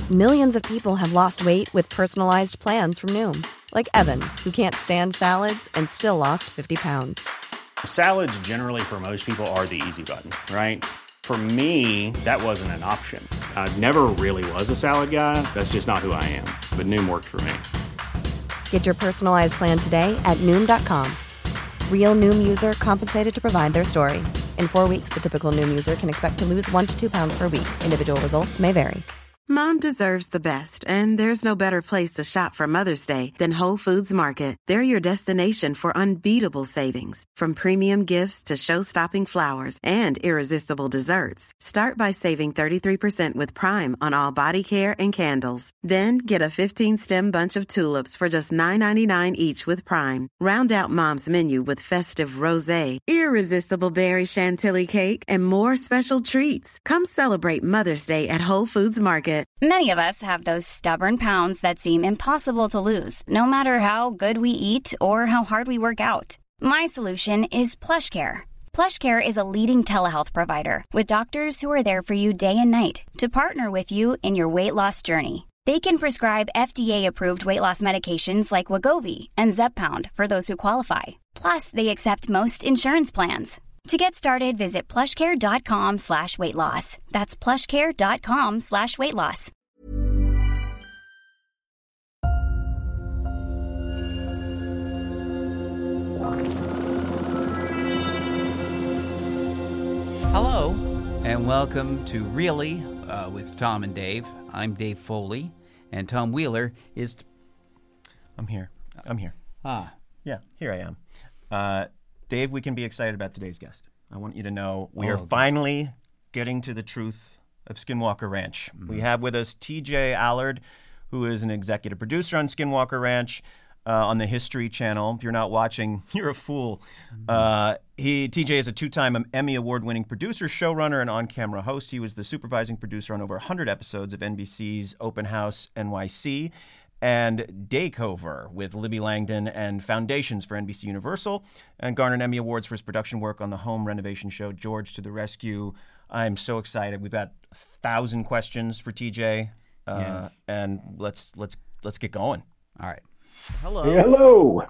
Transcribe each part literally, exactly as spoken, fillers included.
Millions of people have lost weight with personalized plans from Noom. Like Evan, who can't stand salads and still lost fifty pounds. Salads generally for most people are the easy button, right? For me, that wasn't an option. I never really was a salad guy. That's just not who I am. But Noom worked for me. Get your personalized plan today at Noom dot com. Real Noom user compensated to provide their story. In four weeks, the typical Noom user can expect to lose one to two pounds per week. Individual results may vary. Mom deserves the best, and there's no better place to shop for Mother's Day than Whole Foods Market. They're your destination for unbeatable savings, from premium gifts to show-stopping flowers and irresistible desserts. Start by saving thirty-three percent with Prime on all body care and candles. Then get a fifteen-stem bunch of tulips for just nine ninety-nine each with Prime. Round out Mom's menu with festive rosé, irresistible berry chantilly cake, and more special treats. Come celebrate Mother's Day at Whole Foods Market. Many of us have those stubborn pounds that seem impossible to lose, no matter how good we eat or how hard we work out. My solution is PlushCare. PlushCare is a leading telehealth provider with doctors who are there for you day and night to partner with you in your weight loss journey. They can prescribe F D A-approved weight loss medications like Wegovy and Zepbound for those who qualify. Plus, they accept most insurance plans. To get started, visit plushcare.com slash weight loss. That's plushcare.com slash weight loss. Hello, and welcome to Really uh, with Tom and Dave. I'm Dave Foley, and Tom Wheeler is... T- I'm here. I'm here. Ah. Yeah, here I am. Uh... Dave, we can be excited about today's guest. I want you to know we oh, are okay. finally getting to the truth of Skinwalker Ranch. Mm-hmm. We have with us T J Allard, who is an executive producer on Skinwalker Ranch uh, on the History Channel. If you're not watching, you're a fool. Mm-hmm. Uh, he T J is a two-time Emmy Award-winning producer, showrunner, and on-camera host. He was the supervising producer on over one hundred episodes of N B C's Open House N Y C. And Daycover with Libby Langdon and Foundations for N B C Universal, and garnered Emmy Awards for his production work on the home renovation show George to the Rescue. I'm so excited. We've got a thousand questions for T J, uh, yes. and let's let's let's get going. All right. Hello. Hey, hello.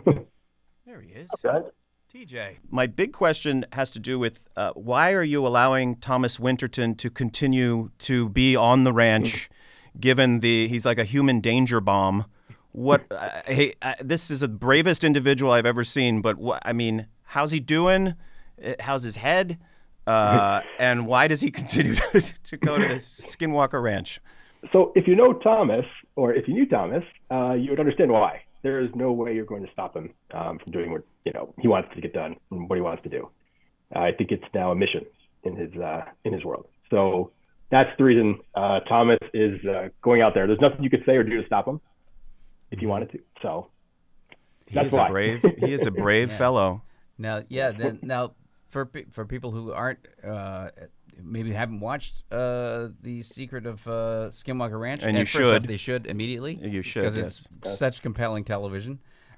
There he is. Okay. T J. My big question has to do with uh, why are you allowing Thomas Winterton to continue to be on the ranch? Given the, he's like a human danger bomb. What? Uh, hey, uh, this is the bravest individual I've ever seen. But what? I mean, how's he doing? How's his head? Uh, and why does he continue to, to go to this Skinwalker Ranch? So, if you know Thomas, or if you knew Thomas, uh, you would understand why. There is no way you're going to stop him um, from doing what you know he wants to get done and what he wants to do. Uh, I think it's now a mission in his uh, in his world. So. That's the reason uh, Thomas is uh, going out there. There's nothing you could say or do to stop him if you wanted to. So he that's is why. a brave. He is a brave yeah. fellow. Now, yeah. Then now, for for people who aren't uh, maybe haven't watched uh, the Secret of uh, Skinwalker Ranch, and you first should, off, they should immediately. You should because yes. it's such compelling television.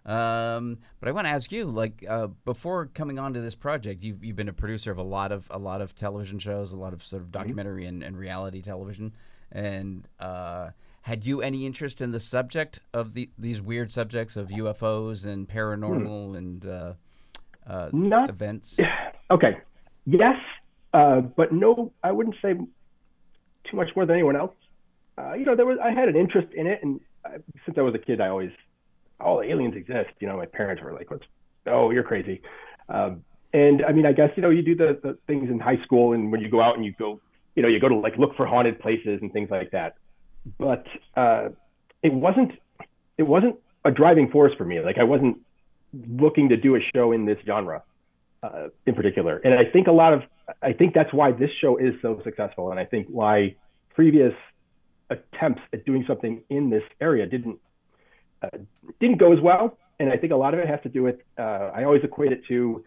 Um, but I want to ask you, like, uh, before coming on to this project, you've you've been a producer of a lot of a lot of television shows, a lot of sort of documentary mm-hmm. and, and reality television. And uh, had you any interest in the subject of the these weird subjects of U F Os and paranormal mm. and uh, uh, Not, events? Okay, yes, uh, but no, I wouldn't say too much more than anyone else. Uh, you know, there was I had an interest in it, and I, since I was a kid, I always. Oh, aliens exist. You know, my parents were like, "What's? Oh, you're crazy." Um, and I mean, I guess, you know, you do the, the things in high school and when you go out and you go, you know, you go to like look for haunted places and things like that. But uh, it wasn't, it wasn't a driving force for me. Like I wasn't looking to do a show in this genre uh, in particular. And I think a lot of, I think that's why this show is so successful. And I think why previous attempts at doing something in this area didn't, Uh, didn't go as well. And I think a lot of it has to do with, uh, I always equate it to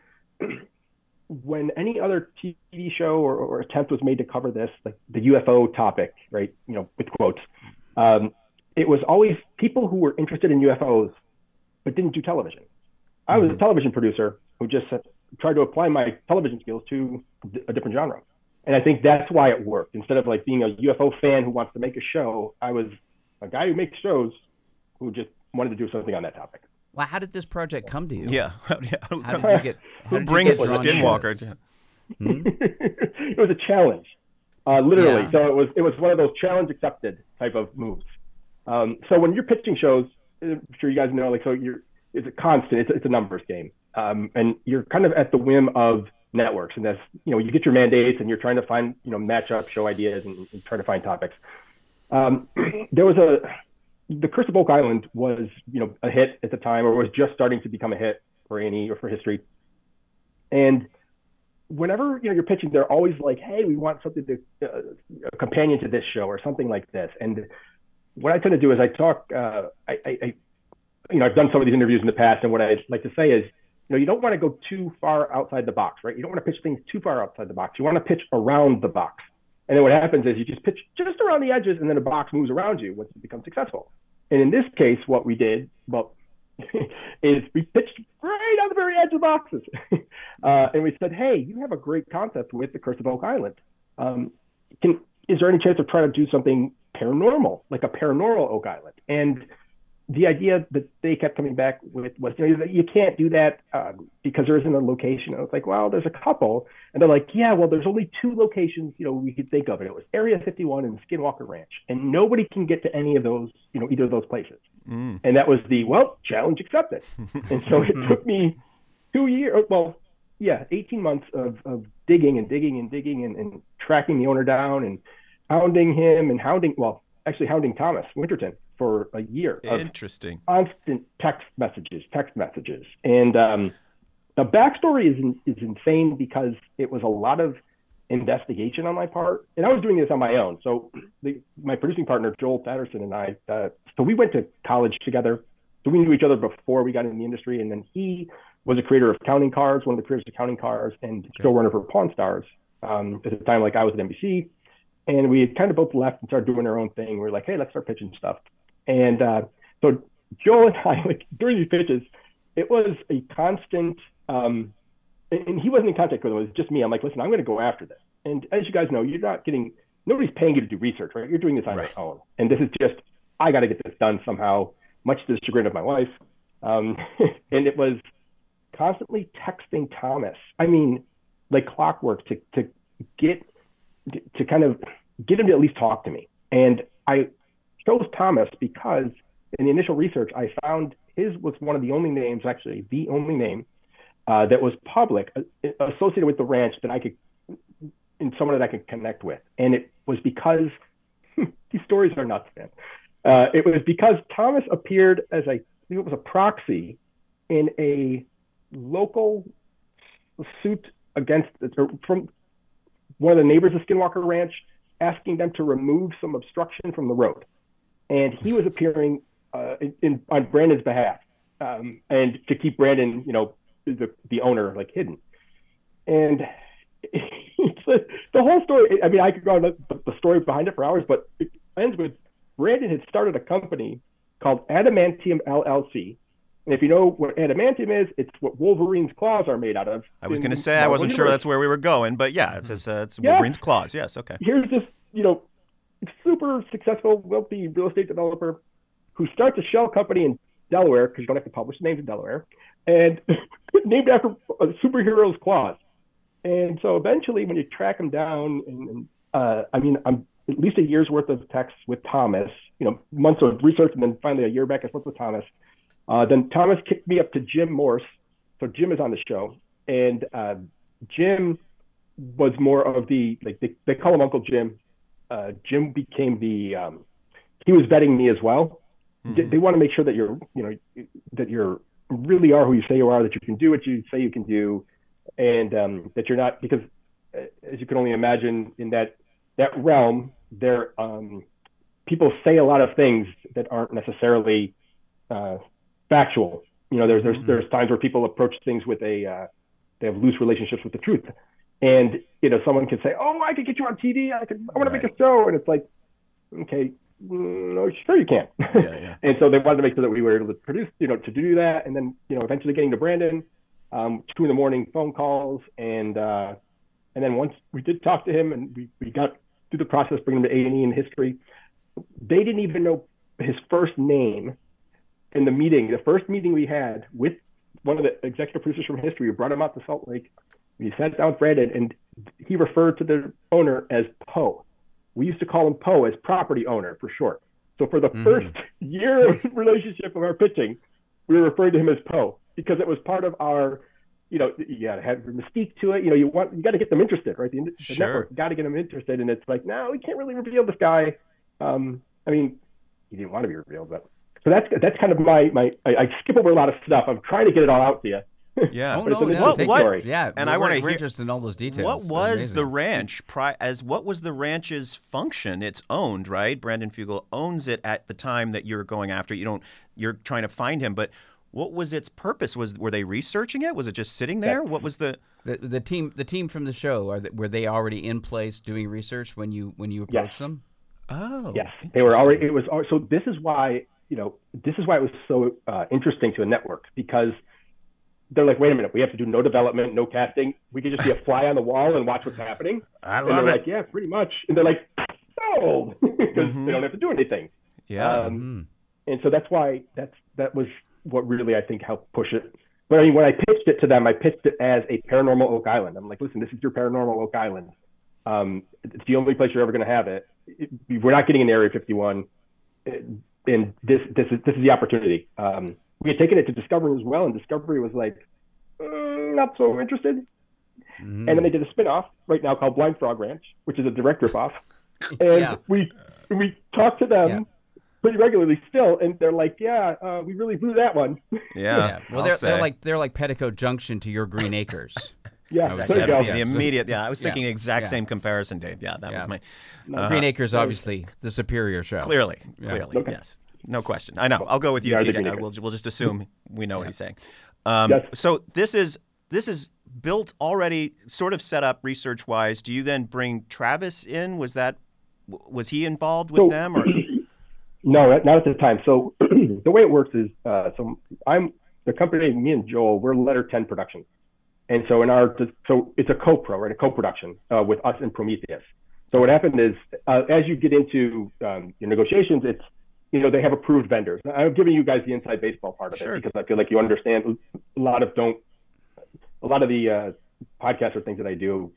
when any other T V show or, or attempt was made to cover this, like the U F O topic, right? You know, with quotes, um, it was always people who were interested in U F Os, but didn't do television. I was a television producer who just tried to apply my television skills to a different genre. And I think that's why it worked. Instead of like being a U F O fan who wants to make a show, I was a guy who makes shows who just wanted to do something on that topic. Well, how did this project come to you? Yeah. How, how did you get? How who did brings you get Skinwalker? To hmm? It was a challenge, uh, literally. Yeah. So it was it was one of those challenge accepted type of moves. Um, so when you're pitching shows, I'm sure you guys know, like, so you're it's a constant. It's, it's a numbers game, um, and you're kind of at the whim of networks. And that's, you know, you get your mandates and you're trying to find, you know, match up show ideas and, and try to find topics. Um, there was a The Curse of Oak Island was, you know, a hit at the time, or was just starting to become a hit for A and E or for History. And whenever, you know, you're pitching, they're always like, hey, we want something to, uh, a companion to this show or something like this. And what I tend to do is I talk, uh, I, I, I, you know, I've done some of these interviews in the past, and what I like to say is, you know, you don't want to go too far outside the box, right? You don't want to pitch things too far outside the box. You want to pitch around the box. And then what happens is you just pitch just around the edges, and then the box moves around you once you become successful. And in this case, what we did, well, is we pitched right on the very edge of the boxes. uh, and we said, hey, you have a great concept with The Curse of Oak Island. Um, can, is there any chance of trying to do something paranormal, like a paranormal Oak Island? And the idea that they kept coming back with was, you know, you can't do that um, because there isn't a location. I was like, well, there's a couple. And they're like, yeah, well, there's only two locations, you know, we could think of. And it was Area fifty-one and Skinwalker Ranch. And nobody can get to any of those, you know, either of those places. Mm. And that was the, well, challenge accepted. And so it took me two years, well, yeah, eighteen months of, of digging and digging and digging and, and tracking the owner down and hounding him and hounding, well, actually hounding Thomas Winterton for a year. Interesting. Constant text messages, text messages. And um, the backstory is is insane because it was a lot of investigation on my part. And I was doing this on my own. So the, my producing partner, Joel Patterson, and I, uh, so we went to college together. So we knew each other before we got in the industry. And then he was a creator of Counting Cars, one of the creators of Counting Cars, and okay. showrunner for Pawn Stars. Um, at the time, like I was at N B C. And we had kind of both left and started doing our own thing. We were like, hey, let's start pitching stuff. And uh, so Joel and I, like during these pitches, it was a constant, um, and, and he wasn't in contact with him, it was just me. I'm like, listen, I'm going to go after this. And as you guys know, you're not getting, nobody's paying you to do research, right? You're doing this on right. your own. And this is just, I got to get this done somehow, much to the chagrin of my wife. Um, and it was constantly texting Thomas. I mean, like clockwork to, to get, to kind of get him to at least talk to me. And I chose Thomas because in the initial research, I found his was one of the only names, actually the only name uh, that was public uh, associated with the ranch that I could, and someone that I could connect with. And it was because, these stories are nuts, man. Uh, it was because Thomas appeared as a, I think it was a proxy in a local suit against, or from one of the neighbors of Skinwalker Ranch, asking them to remove some obstruction from the road. And he was appearing uh, in, in on Brandon's behalf, um, and to keep Brandon, you know, the the owner, like hidden. And it's a, the whole story. I mean, I could go on the, the story behind it for hours, but it ends with Brandon had started a company called Adamantium L L C. And if you know what adamantium is, it's what Wolverine's claws are made out of. I was going to say, I wasn't sure that's where we were going, but yeah, it's, it's, uh, it's yeah. Wolverine's claws. Yes, okay. Here's this, you know, super successful, wealthy real estate developer who starts a shell company in Delaware, because you don't have to publish names in Delaware, and named after a superhero's claws. And so eventually when you track him down, and, and uh, I mean, I'm at least a year's worth of texts with Thomas, you know, months of research, and then finally a year back I spoke with Thomas. Uh, then Thomas kicked me up to Jim Morse. So Jim is on the show. And uh, Jim was more of the, like they, they call him Uncle Jim. Uh, Jim became the, um, he was vetting me as well. Mm-hmm. They, they want to make sure that you're, you know, that you're really are who you say you are, that you can do what you say you can do. And um, that you're not, because uh, as you can only imagine in that, that realm, there, um, people say a lot of things that aren't necessarily uh, factual. You know, there's there's mm-hmm. there's times where people approach things with a uh, they have loose relationships with the truth, and you know, someone could say, "Oh, I could get you on T V. I could. I want right. to make a show," and it's like, okay, no, sure you can. Yeah, yeah. And so they wanted to make sure that we were able to produce, you know, to do that, and then you know, eventually getting to Brandon, um, two in the morning phone calls, and uh, And then once we did talk to him and we, we got through the process, bringing him to A and E and history, they didn't even know his first name in the meeting. The first meeting we had with one of the executive producers from history, we brought him out to Salt Lake. We sat down with Brandon, and he referred to the owner as Poe. We used to call him Poe as property owner for short. So for the mm-hmm. first year of relationship of our pitching, we were referring to him as Poe because it was part of our, you know, you got to have mystique to it. You know, you want, you got to get them interested, right? The, the sure. network got to get them interested. And it's like, no, we can't really reveal this guy. Um, I mean, he didn't want to be revealed, but so that's, that's kind of my, my, I, I skip over a lot of stuff. I'm trying to get it all out to you. Yeah. Oh, no, no, what, what, yeah. And I want to hear interested in all those details. What was the ranch pri- as what was the ranch's function? It's owned, right? Brandon Fugal owns it at the time that you're going after. You don't. You're trying to find him, but what was its purpose? Was were they researching it? Was it just sitting there? What was the the, the team? The team from the show are they, were they already in place doing research when you when you approached yes. them? Oh, yes, they were already. It was so. This is why you know. This is why it was so uh, interesting to a network because. They're like, wait a minute, we have to do no development, no casting. We could just be a fly on the wall and watch what's happening. I love and they're it. like, yeah, pretty much. And they're like, no, because mm-hmm. they don't have to do anything. Yeah. Um, mm-hmm. And so that's why that's that was what really I think helped push it. But I mean, when I pitched it to them, I pitched it as a paranormal Oak Island. I'm like, listen, this is your paranormal Oak Island. Um, it's the only place you're ever going to have it. it. We're not getting in Area fifty-one, and this this is this is the opportunity. Um, we had taken it to Discovery as well, and Discovery was like, mm, not so interested. Mm-hmm. And then they did a spinoff right now called Blind Frog Ranch, which is a direct ripoff. And yeah. we we talk to them yeah. pretty regularly still, and they're like, yeah, uh, we really blew that one. Yeah. yeah. Well, they're, say. they're like they're like Petticoat Junction to your Green Acres. Yeah, That there you go. be the immediate. Yeah, I was thinking Yeah. exact Yeah. same comparison, Dave. Yeah, that Yeah. was my. Uh, Green Acres, obviously, the superior show. Clearly, Yeah. clearly, Okay. yes. No question. I know. I'll go with you, Yeah, T J. Green Uh, Acres. We'll, we'll just assume we know what he's saying. Um, Yes. So this is this is built already, sort of set up research wise. Do you then bring Travis in? Was that was he involved with So- them or? No, not at the time. So the way it works is, uh, so I'm the company. Me and Joel, we're Letter ten Productions, and so in our so it's a co-pro, right? A co-production uh, with us and Prometheus. So what happened is, uh, as you get into um, your negotiations, it's you know they have approved vendors. I'm giving you guys the inside baseball part of Sure. it because I feel like you understand. A lot of don't, a lot of the uh, podcasts or things that I do.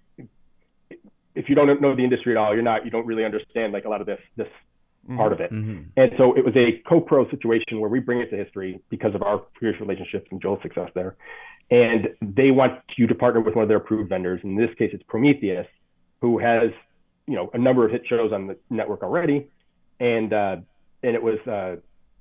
If you don't know the industry at all, you're not, you don't really understand like a lot of this this mm-hmm. part of it. Mm-hmm. And so it was a co-pro situation where we bring it to history because of our previous relationships and Joel's success there. And they want you to partner with one of their approved vendors. In this case, it's Prometheus, who has, you know, a number of hit shows on the network already. And, uh, and it was, uh,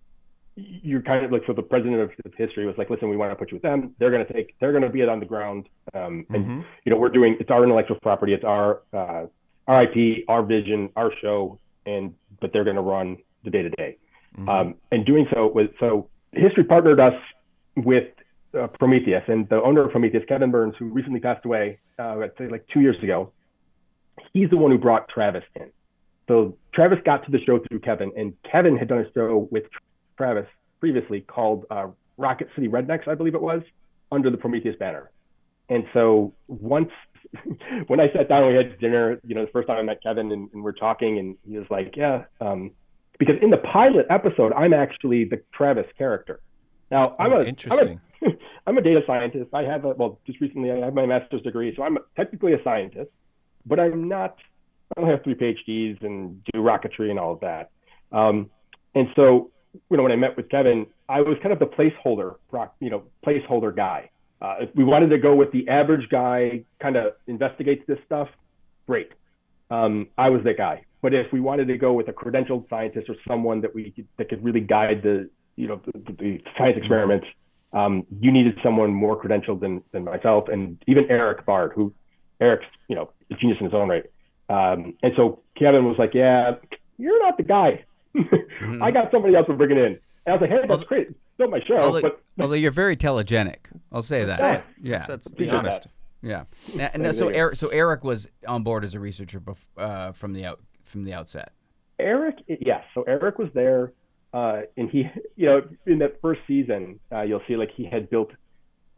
you're kind of like, so the president of history was like, listen, we want to put you with them. They're going to take, they're going to be it on the ground. Um, and, mm-hmm. you know, we're doing, it's our intellectual property. It's our, uh, our I P, our vision, our show. And, but they're going to run the day to day. Um, and doing so was, so history partnered us with uh, Prometheus, and the owner of Prometheus, Kevin Burns, who recently passed away, uh, I'd say like two years ago, he's the one who brought Travis in. So Travis got to the show through Kevin, and Kevin had done a show with Travis previously called uh, Rocket City Rednecks, I believe it was, under the Prometheus banner. And so once, when I sat down, we had dinner, you know, the first time I met Kevin, and, and we're talking, and he was like, yeah, um, because in the pilot episode, I'm actually the Travis character. Now, I'm, oh, a, interesting. I'm, a, I'm a data scientist. I have a, well, just recently I have my master's degree, so I'm technically a scientist, but I'm not, I don't have three PhDs and do rocketry and all of that. Um, and so, you know, when I met with Kevin, I was kind of the placeholder, you know, placeholder guy. Uh, if we wanted to go with the average guy, kind of investigates this stuff, great. Um, I was that guy. But if we wanted to go with a credentialed scientist or someone that we could, that could really guide the, you know, the, the science experiments, um, you needed someone more credentialed than than myself, and even Eric Bard, who Eric's, you know, a genius in his own right. Um, and so Kevin was like, "Yeah, you're not the guy. mm-hmm. I got somebody else we're bringing in." And I was like, "Hey, that's although, great. It's still my show." Although, but although you're very telegenic, I'll say that. Say it. Yeah, let's, let's be honest. Yeah. Now, now, so Eric, so Eric was on board as a researcher bef- uh, from the out from the outset. Eric, yes. So Eric was there, uh, and he, you know, in that first season, uh, you'll see like he had built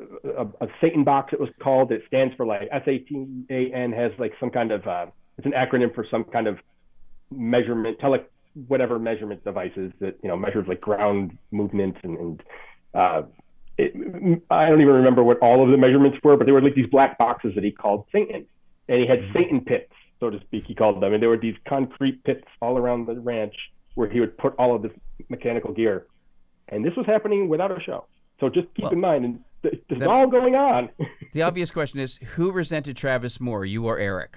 a, a Satan box, it was called. It stands for like S A T A N, has like some kind of, uh, it's an acronym for some kind of measurement, tele, whatever measurement devices that, you know, measures like ground movements and, and uh, it, I don't even remember what all of the measurements were, but they were like these black boxes that he called Satan. And he had mm-hmm. Satan pits, so to speak, he called them. And there were these concrete pits all around the ranch where he would put all of this mechanical gear. And this was happening without a show. So just keep well, in mind, and this is the, all going on. The obvious question is, who resented Travis more, you or Eric?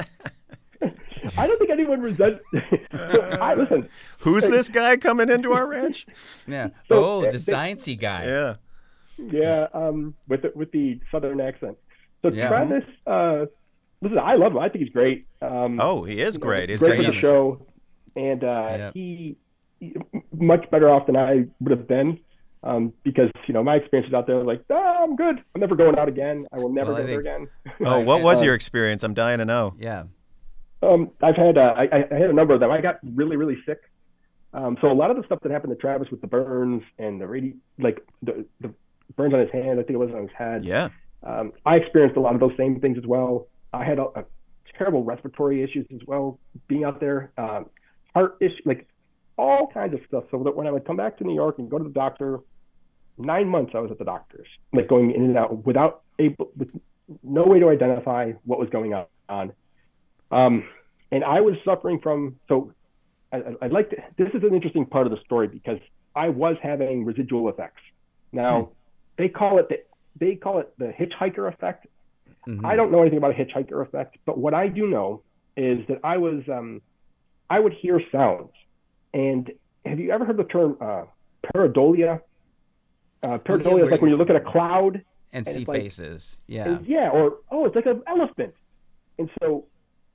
I don't think anyone resents. I listen. Who's this guy coming into our ranch? Yeah. So, oh, the they, sciencey guy. Yeah. Yeah. Um, with the, with the southern accent. So yeah. Travis, uh, listen, I love him. I think he's great. Um, oh, he is great. Know, He's great for he's... the show, and uh, yeah. he, he much better off than I would have been. Um, because, you know, my experiences out there, like, oh, I'm good. I'm never going out again. I will never well, go think... there again. Oh, what was uh, your experience? I'm dying to know. Yeah. Um, I've had, uh, I, I had a number of them. I got really, really sick. Um, so a lot of the stuff that happened to Travis with the burns and the radi- like the, the burns on his hand, I think it was on his head. Yeah. Um, I experienced a lot of those same things as well. I had a, a terrible respiratory issues as well being out there. Um, heart issue, like all kinds of stuff. So that when I would come back to New York and go to the doctor, nine months I was at the doctor's, like going in and out without able, with no way to identify what was going on. Um, and I was suffering from, so I, I'd like to, this is an interesting part of the story because I was having residual effects. Now, hmm. they call it the, they call it the hitchhiker effect. Mm-hmm. I don't know anything about a hitchhiker effect, but what I do know is that I was, um, I would hear sounds. And have you ever heard the term uh, pareidolia? Uh, pareidolia oh, yeah, is like when you look at a cloud and, and see like, faces. Yeah. And, yeah. Or, oh, it's like an elephant. And so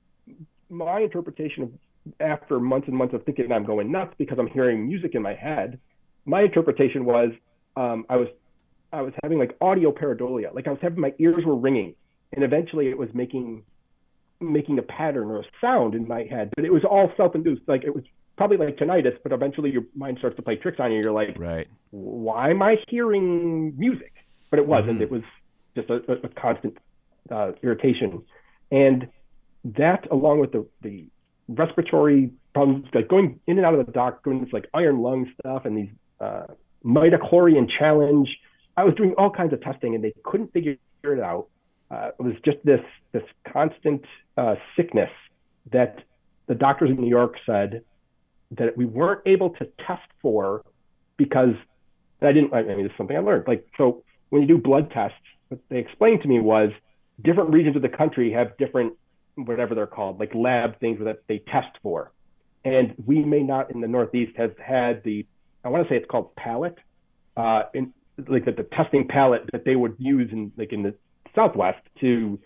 my interpretation of, after months and months of thinking I'm going nuts because I'm hearing music in my head, my interpretation was um, I was I was having like audio pareidolia. Like I was having, my ears were ringing, and eventually it was making making a pattern or a sound in my head. But it was all self-induced. Like it was probably like tinnitus, but eventually your mind starts to play tricks on you. You're like, right, why am I hearing music? But it wasn't. Mm-hmm. It was just a, a constant uh, irritation. And that, along with the, the respiratory problems, like going in and out of the doc, doing this like iron lung stuff and these uh, midichlorian challenge, I was doing all kinds of testing and they couldn't figure it out. Uh, it was just this this constant uh, sickness that the doctors in New York said that we weren't able to test for because I didn't, I mean, this is something I learned. Like, so when you do blood tests, what they explained to me was different regions of the country have different, whatever they're called, like lab things that they test for. And we may not in the Northeast have had the, I want to say it's called palette, uh, in like the, the testing palette that they would use in like in the Southwest to,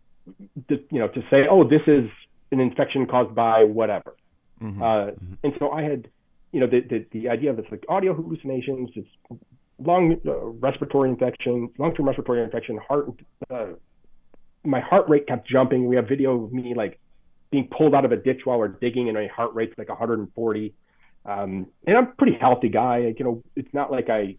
to, you know, to say, oh, this is an infection caused by whatever. Mm-hmm. Uh, mm-hmm. And so I had, you know, the, the, the idea of this like audio hallucinations, this long uh, respiratory infection, long-term respiratory infection, heart, uh, my heart rate kept jumping. We have video of me like being pulled out of a ditch while we're digging and my heart rate's like one hundred forty. Um, and I'm a pretty healthy guy. Like, you know, it's not like I,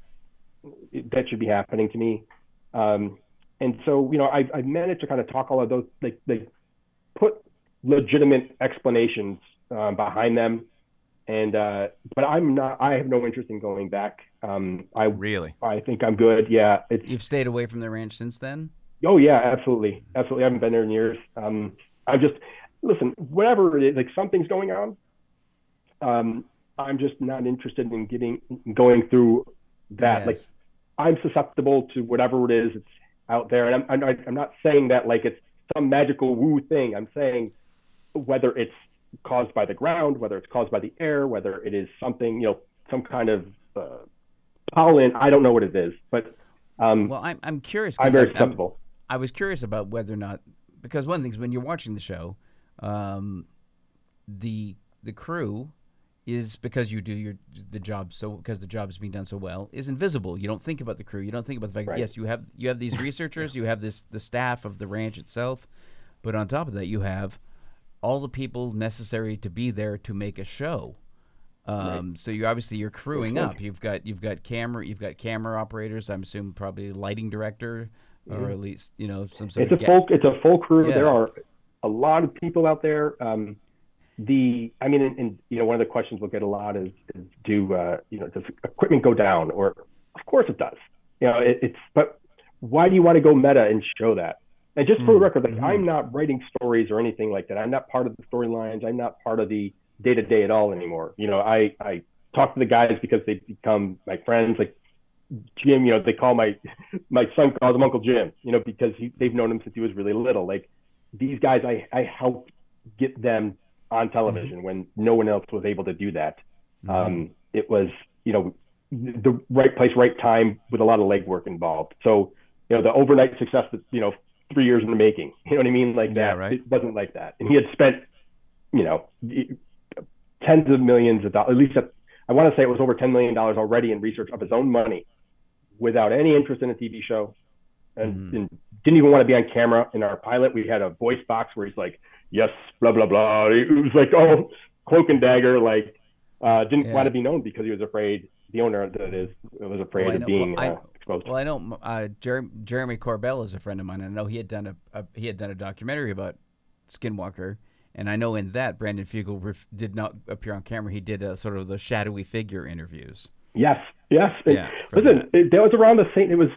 it, that should be happening to me. Um, and so, you know, I, I managed to kind of talk all of those, like, like put legitimate explanations um, behind them. And, uh, but I'm not, I have no interest in going back. Um, I really, I think I'm good. Yeah. It's, You've stayed away from the ranch since then? Oh yeah, absolutely. Absolutely. I haven't been there in years. Um, I'm just, listen, whatever it is, like something's going on. Um, I'm just not interested in getting, going through that. Yes. Like I'm susceptible to whatever it is that's out there. And I'm, I'm, I'm not saying that like it's some magical woo thing. I'm saying whether it's caused by the ground, whether it's caused by the air, whether it is something, you know, some kind of uh, pollen, I don't know what it is, but um, well, I'm, I'm curious. I'm very susceptible. I was curious about whether or not, because one of the things when you're watching the show, um, the the crew is, because you do your the job so because the job is being done so well, is invisible. You don't think about the crew. You don't think about the fact right. that yes, you have you have these researchers, you have this the staff of the ranch itself, but on top of that, you have all the people necessary to be there to make a show. Um, right. So you obviously you're crewing up. You've got you've got camera you've got camera operators. I'm assuming probably lighting director, mm-hmm. or at least you know some sort it's of. It's a full it's a full crew. Yeah. There are a lot of people out there. Um, the I mean, and, and you know, one of the questions we'll get a lot is, is do uh, you know does equipment go down? Or of course it does. You know, it, it's but why do you want to go meta and show that? And just for the record, like mm-hmm. I'm not writing stories or anything like that. I'm not part of the storylines. I'm not part of the day to day at all anymore. You know, I, I talk to the guys because they've become my friends. Like Jim, you know, they call my, my son calls him Uncle Jim, you know, because he, they've known him since he was really little. Like these guys, I, I helped get them on television mm-hmm. when no one else was able to do that. Mm-hmm. Um, it was, you know, the right place, right time with a lot of legwork involved. So, you know, the overnight success that, you know, three years in the making, you know what I mean? Like yeah, that, right. It wasn't like that. And he had spent, you know, tens of millions of dollars, at least at, I want to say it was over ten million dollars already in research of his own money without any interest in a T V show and, mm-hmm. and didn't even want to be on camera. In our pilot, we had a voice box where he's like, yes, blah, blah, blah. It was like, oh, cloak and dagger, like uh, didn't yeah. want to be known because he was afraid, the owner that is, was afraid well, of being well, I, uh, exposed. Well, I know uh, Jer- Jeremy Corbell is a friend of mine. I know he had done a, a he had done a documentary about Skinwalker. And I know in that, Brandon Fugel ref- did not appear on camera. He did a, sort of the shadowy figure interviews. Yes, yes. Yeah, listen, that. It, that was around the same. It was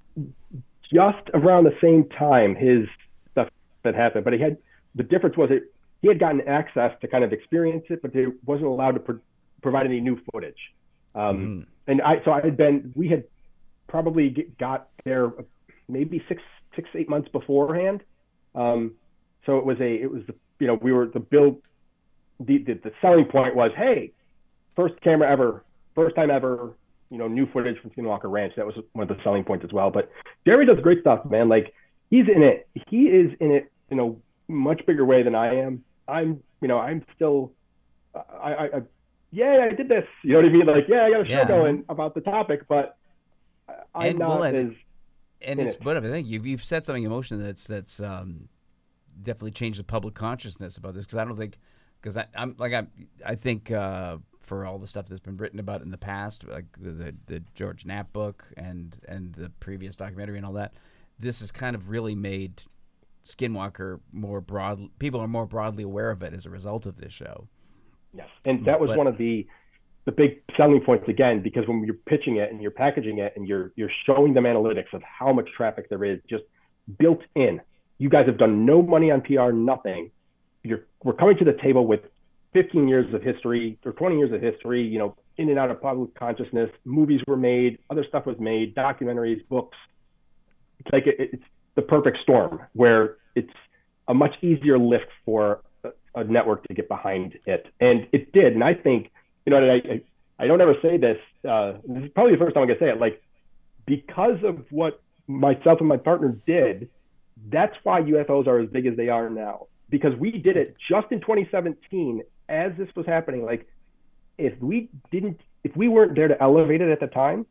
just around the same time his stuff that happened. But he had the difference was it he had gotten access to kind of experience it, but he wasn't allowed to pro- provide any new footage. Um, mm. And I so I had been we had probably get, got there maybe six six eight months beforehand. Um, so it was a it was the you know, we were the build, the, the the selling point was, hey, first camera ever, first time ever, you know, new footage from Skinwalker Ranch. That was one of the selling points as well. But Jeremy does great stuff, man. Like he's in it. He is in it in a much bigger way than I am. I'm, you know, I'm still, I, I, I yeah, I did this. You know what I mean? Like, yeah, I got a show yeah. going about the topic, but I'm and, not well, and, as. And it's, it. but I think you've you've said something emotional that's that's. Um, definitely changed the public consciousness about this because I don't think because I'm like I I think uh, for all the stuff that's been written about in the past, like the the George Knapp book and and the previous documentary and all that, this has kind of really made Skinwalker more broad. People are more broadly aware of it as a result of this show. Yes, and that was but, one of the the big selling points again because when you're pitching it and you're packaging it and you're you're showing them analytics of how much traffic there is just built in. You guys have done no money on P R, nothing. You're we're coming to the table with fifteen years of history or twenty years of history, you know, in and out of public consciousness. Movies were made, other stuff was made, documentaries, books. It's like it, it's the perfect storm where it's a much easier lift for a, a network to get behind it. And it did. And I think, you know, I, I, I don't ever say this. Uh, this is probably the first time I'm going to say it. Like, because of what myself and my partner did, that's why U F Os are as big as they are now, because we did it just in twenty seventeen as this was happening. Like if we didn't, if we weren't there to elevate it at the time,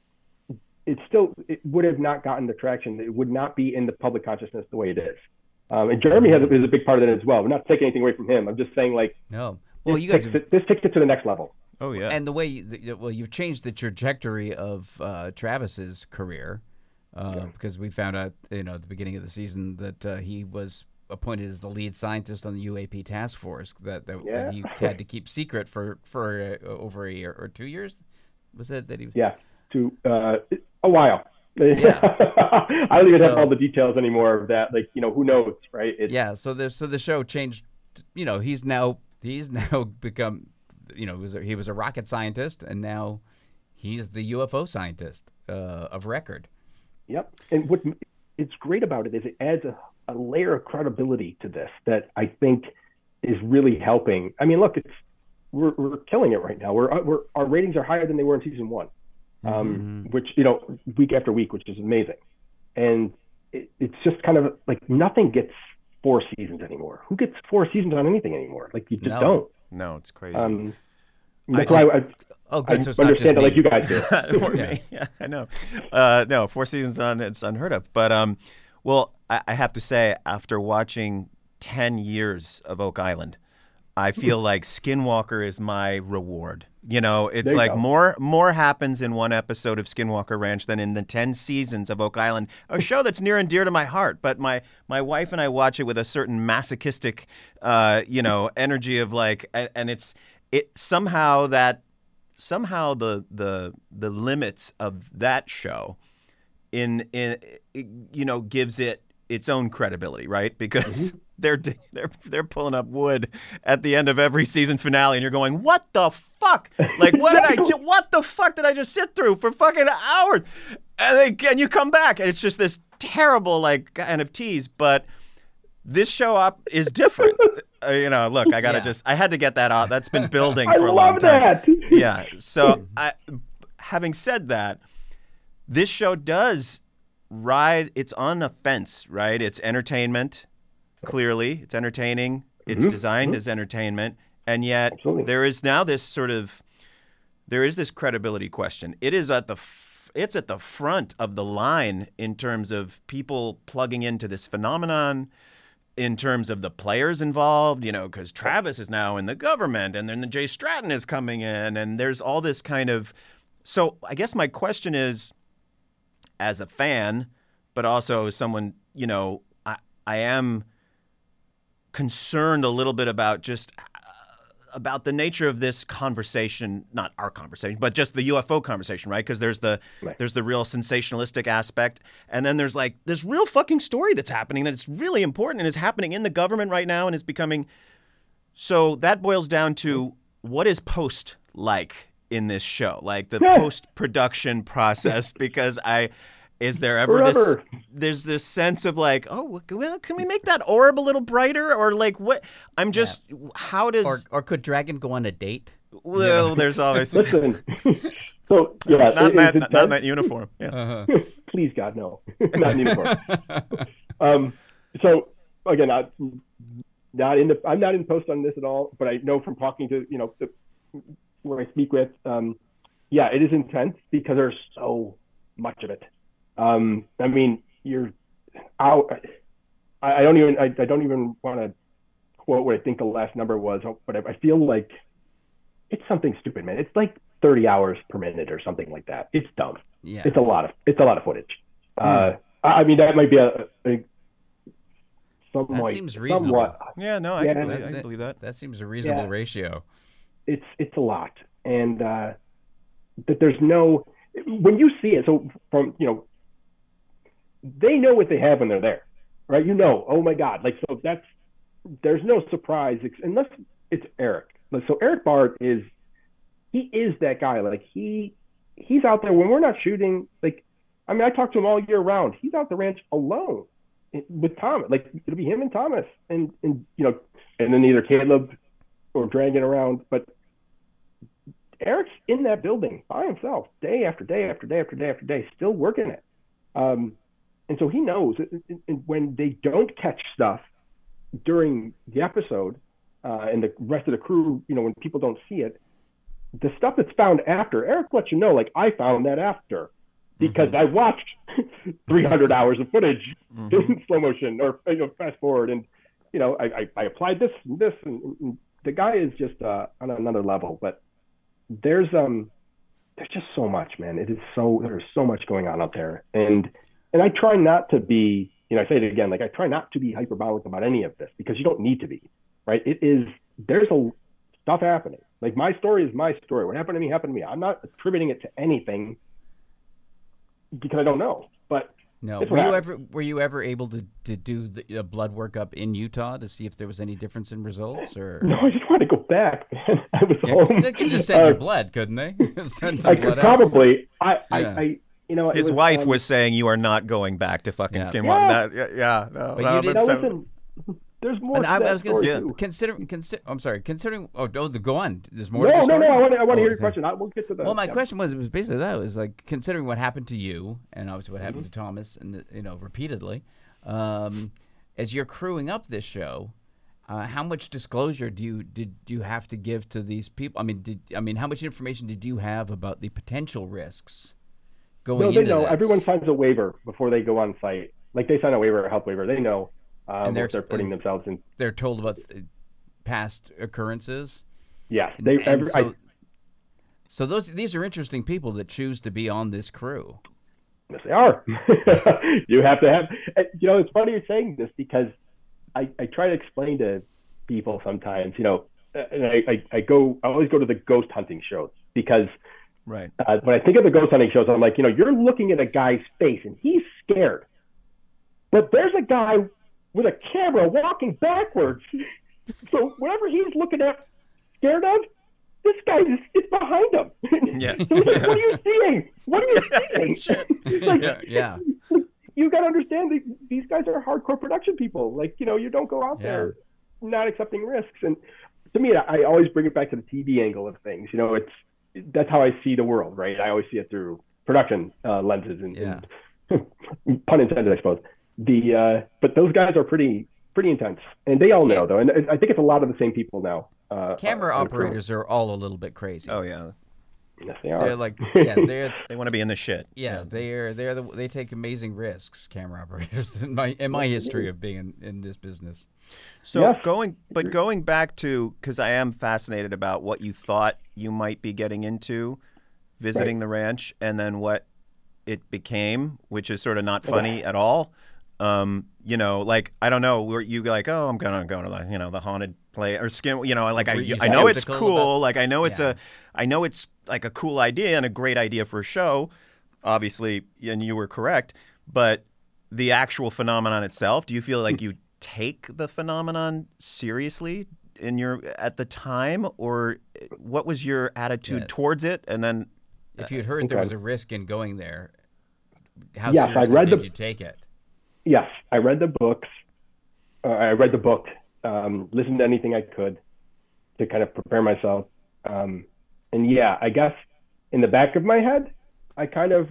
it still, it would have not gotten the traction. It would not be in the public consciousness the way it is. Um, and Jeremy has is a big part of it as well. We're not taking anything away from him. I'm just saying like, no, well, you guys, have... it, this takes it to the next level. Oh yeah. And the way, you, well, you've changed the trajectory of uh, Travis's career. Uh, yeah. Because we found out, you know, at the beginning of the season that uh, he was appointed as the lead scientist on the U A P task force that that, yeah. that he had to keep secret for for uh, over a year or two years. Was that that he was? Yeah, to uh, a while. Yeah. I don't even so, have all the details anymore of that. Like, you know, who knows, right? It's, yeah. So there's so the show changed. You know, he's now he's now become, you know, he was a, he was a rocket scientist, and now he's the U F O scientist uh, of record. Yep. And what it's great about it is it adds a, a layer of credibility to this that I think is really helping. I mean, look, it's we're we're killing it right now. We're we're our ratings are higher than they were in season one, um, mm-hmm. which you know week after week, which is amazing. And it, it's just kind of like nothing gets four seasons anymore. Who gets four seasons on anything anymore? Like you just no. don't. No, it's crazy. Um, that's I, why I. Oh, good. I so it's understand not it just like you guys do. yeah. yeah, I know. Uh, no, four seasons on, it's unheard of. But, um, well, I, I have to say, after watching ten years of Oak Island, I feel like Skinwalker is my reward. You know, it's There you like go. more more happens in one episode of Skinwalker Ranch than in the ten seasons of Oak Island, a show that's near and dear to my heart. But my my wife and I watch it with a certain masochistic, uh, you know, energy of like, and, and it's it somehow that somehow the the the limits of that show in in you know gives it its own credibility, right? Because Mm-hmm. they're they're they're pulling up wood at the end of every season finale, and you're going, "What the fuck? Like, what did I? Ju- what the fuck did I just sit through for fucking hours?" And they and you come back, and it's just this terrible like kind of tease. But this show up is different. uh, you know, look, I gotta Yeah. just I had to get that out. That's been building I for a long love time. that. Yeah. So, I, having said that, this show does ride. It's on a fence, right? It's entertainment. Clearly, it's entertaining. It's Mhm. designed Mhm. as entertainment, and yet Absolutely. there is now this sort of there is this credibility question. It is at the f- it's at the front of the line in terms of people plugging into this phenomenon, in terms of the players involved, you know, because Travis is now in the government, and then the Jay Stratton is coming in, and there's all this kind of. So I guess my question is, as a fan, but also as someone, you know, I I am concerned a little bit about just uh, about the nature of this conversation, not our conversation, but just the U F O conversation, right? Because there's the Right. there's the real sensationalistic aspect, and then there's like this real fucking story that's happening that's really important and is happening in the government right now and is becoming. So that boils down to what is post like in this show, like the Yeah. post production process, because I. Is there ever this? Forever. There's this sense of like, oh, well, can we make that orb a little brighter, or like what? I'm just, how does? Or or could Dragon go on a date? well, there's always Listen. So yeah, not, in it- that, it's not in that intense. uniform. Yeah. Uh-huh. Please God, no, not in uniform. um, so again, not not in the. I'm not in post on this at all, but I know from talking to you know the, where I speak with. Um, yeah, it is intense because there's so much of it. Um, I mean, you're out. I, I don't even. I, I don't even want to quote what I think the last number was, but I, I feel like it's something stupid, man. It's like thirty hours per minute or something like that. It's dumb. Yeah. It's a lot of. It's a lot of footage. Uh, I I mean, that might be a, a somewhat. That seems reasonable. Somewhat, Yeah, no, I Yeah. can believe, I That's can it. believe that. That seems a reasonable Yeah. ratio. it's it's a lot, and uh, that there's no when you see it. So from you know, they know what they have when they're there, right? You know, oh my God, like so that's there's no surprise ex- unless it's Eric. Like, so Eric Bard is he is that guy. Like he he's out there when we're not shooting. Like I mean, I talk to him all year round. He's out the ranch alone with Thomas. Like it'll be him and Thomas, and and you know, and then either Caleb or Dragon around. But Eric's in that building by himself, day after day after day after day after day, still working it. Um, and so he knows. And when they don't catch stuff during the episode, uh, and the rest of the crew, you know, when people don't see it, the stuff that's found after, Eric lets you know, like, I found that after because mm-hmm. I watched three hundred hours of footage mm-hmm. in slow motion or you know, fast forward. And, you know, I, I, I applied this and this. And, and the guy is just uh, on another level. But there's um there's just so much, man. It is so there's so much going on out there. And and I try not to be, you know, I say it again, like I try not to be hyperbolic about any of this because you don't need to be, right? It is, there's a stuff happening. Like my story is my story. What happened to me happened to me. I'm not attributing it to anything because I don't know. But no, it's were what you happened. ever were you ever able to, to do the uh, blood work up in Utah to see if there was any difference in results? Or No, I just want to go back, man. I was yeah, home. they could just send Uh, your blood, couldn't they? Send some I blood could out. probably. I, I, Yeah. I, you know, it His was, wife um, was saying you are not going back to fucking Yeah. Skinwalker. Yeah. That, yeah, yeah, no, But no, you did- that's- Now listen, there's more. And to I, that I was going to story, say, too. considering, consider, I'm sorry, considering. Oh, oh, the- go on. There's more. to No, the no, story? no. I want to. I want to Oh, hear your okay. question. I, we'll get to the. Well, my yeah. question was, it was basically that. It was like considering what happened to you, and obviously what happened Mm-hmm. to Thomas, and the, you know, repeatedly, um, as you're crewing up this show, uh, how much disclosure do you did you have to give to these people? I mean, did I mean how much information did you have about the potential risks going No, they into know. this? Everyone signs a waiver before they go on site. Like they sign a waiver, a health waiver. They know um, And they're- what they're putting themselves in. They're told about uh, past occurrences. Yes, And- they. and Every, so, I, So those these are interesting people that choose to be on this crew. Yes, they are. You have to have, you know, it's funny you're saying this because I, I try to explain to people sometimes, you know, and I, I, I go, I always go to the ghost hunting shows because right. uh, when I think of the ghost hunting shows, I'm like, you know, you're looking at a guy's face and he's scared, but there's a guy with a camera walking backwards. So whatever he's looking at, scared of, this guy is, is behind him. Yeah. So he's like, what are you seeing? What are you seeing? He's like, yeah. yeah. You got to understand that these guys are hardcore production people. Like, you know, you don't go out Yeah. there not accepting risks. And to me, I always bring it back to the T V angle of things. You know, it's that's how I see the world, right? I always see it through production uh, lenses and, Yeah. and pun intended, I suppose. The uh, but those guys are pretty pretty intense, and they all know though, and I think it's a lot of the same people now. Uh, Camera uh, operators are all a little bit crazy. Oh yeah. Yes, they are. They're like, yeah, they're They want to be in the shit. yeah, they're they're the, they take amazing risks. Camera operators in my in my history of being in, in this business. So Yes. going, but going back to, because I am fascinated about what you thought you might be getting into, visiting Right. the ranch, and then what it became, which is sort of not funny at all. Um, you know, like I don't know, were you like, oh, I'm gonna go to the, you know, the haunted play or skin, you know, like I, Were you I know it's skeptical cool, about- like I know it's Yeah. a, I know it's like a cool idea and a great idea for a show, obviously, and you were correct, but the actual phenomenon itself, do you feel like you take the phenomenon seriously in your at the time, or what was your attitude Yeah. towards it? And then If you'd heard there Okay. was a risk in going there, how Yes, I'd seriously read did the- you take it? Yes, I read the books. Uh, I read the book, um, listened to anything I could to kind of prepare myself. Um, and yeah, I guess in the back of my head, I kind of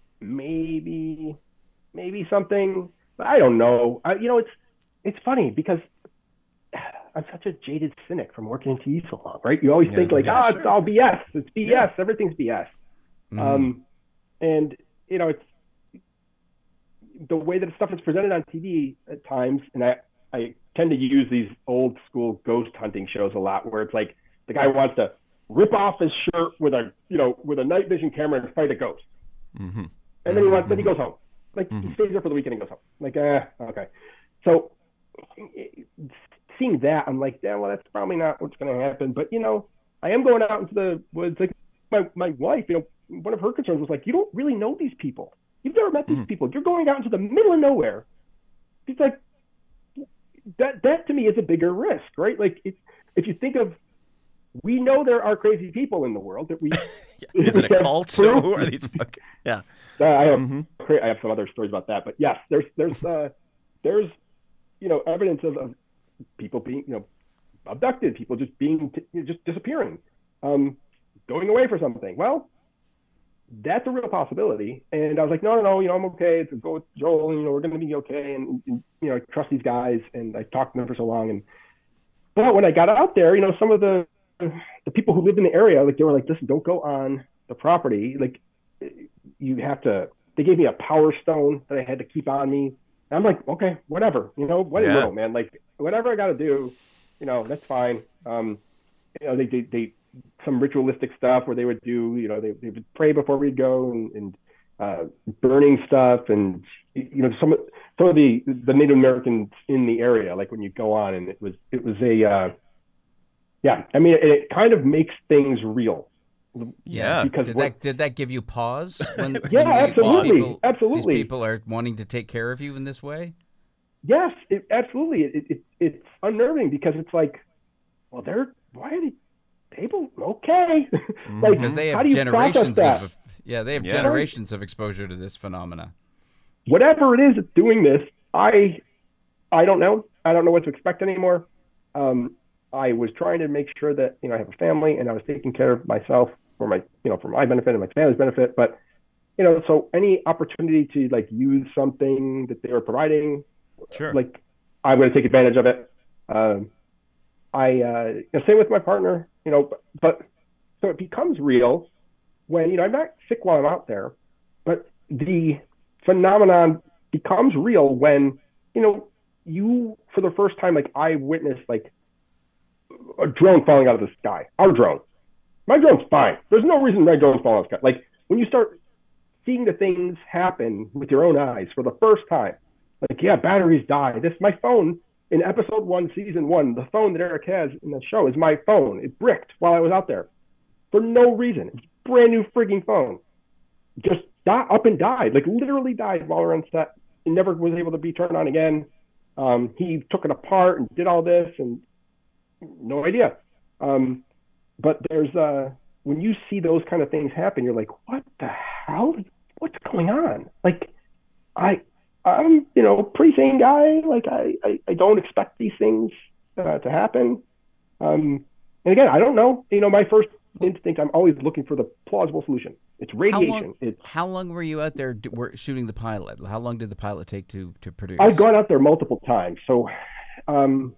maybe, maybe something, but I don't know. I, you know, it's it's funny because I'm such a jaded cynic from working in T V so long, right? You always Yeah, think like, yeah, ah, sure. it's all B S. It's B S. Everything's B S. Mhm. Um, and you know, it's the way that stuff is presented on T V at times, and I, I tend to use these old school ghost hunting shows a lot, where it's like the guy wants to rip off his shirt with a, you know, with a night vision camera and fight a ghost, Mhm. and then he wants, then he goes home, like he stays there for the weekend and goes home, like, eh, okay. So seeing that, I'm like, yeah, well, that's probably not what's going to happen, but you know, I am going out into the woods. Like my my wife, you know, one of her concerns was like, you don't really know these people. You've never met these people. You're going out into the middle of nowhere. It's like that. That to me is a bigger risk, right? Like if if you think of, we know there are crazy people in the world that we. Is it we a have cult? proof. Who are these fucking? Yeah. Uh, I have Mhm. I have some other stories about that, but yes, there's there's uh, there's you know evidence of, of people being you know abducted, people just being you know, just disappearing, um, going away for something. Well, that's a real possibility. And I was like, no, no, no, you know, I'm okay. To go with Joel, and you know, we're going to be okay. And, and you know, I trust these guys, and I talked to them for so long. And but when I got out there, you know, some of the the people who lived in the area, like they were like, listen, don't go on the property. Like you have to. They gave me a power stone that I had to keep on me. And I'm like, okay, whatever. You know, what do you Yeah. know, man? Like whatever I got to do, you know, that's fine. Um, you know, they they they. some ritualistic stuff where they would do, you know, they, they would pray before we'd go and, and uh, burning stuff. And, you know, some, some of the, the Native Americans in the area, like when you go on and it was, it was a, uh, yeah, I mean, it, it kind of makes things real. Yeah. Because Did what- that did that give you pause? When, Yeah, when you- absolutely, these people, absolutely. These people are wanting to take care of you in this way. Yes, it, absolutely. It, it, it's unnerving because it's like, well, they're, why are they people? Okay. Like, Because they how have do you process generations that? of yeah, they have Yeah. generations of exposure to this phenomena. Whatever it is that's doing this, I I don't know. I don't know what to expect anymore. Um, I was trying to make sure that, you know, I have a family and I was taking care of myself for my, you know, for my benefit and my family's benefit. But, you know, so any opportunity to like use something that they were providing, Sure. like I'm going to take advantage of it. Um, I, uh, you know, same with my partner, you know, but, but so it becomes real when, you know, I'm not sick while I'm out there, but the phenomenon becomes real when, you know, you, for the first time, like I witnessed like a drone falling out of the sky, our drone. My drone's fine. There's no reason my drone's falling out of the sky. Like when you start seeing the things happen with your own eyes for the first time, like, yeah, batteries die. This, my phone in episode one, season one, the phone that Eric has in the show is my phone. It bricked while I was out there for no reason. It's a brand new freaking phone. Just die, up and died, like literally died while we were on set. It never was able to be turned on again. Um, he took it apart and did all this, and no idea. Um, but there's uh, when you see those kind of things happen, you're like, what the hell? What's going on? Like, I, I'm, you know, pretty sane guy. Like, I, I, I don't expect these things uh, to happen. Um, and again, I don't know. You know, my first instinct, I'm always looking for the plausible solution. It's radiation. How long, it's, how long were you out there d- were shooting the pilot? How long did the pilot take to, to produce? I've gone out there multiple times. So um,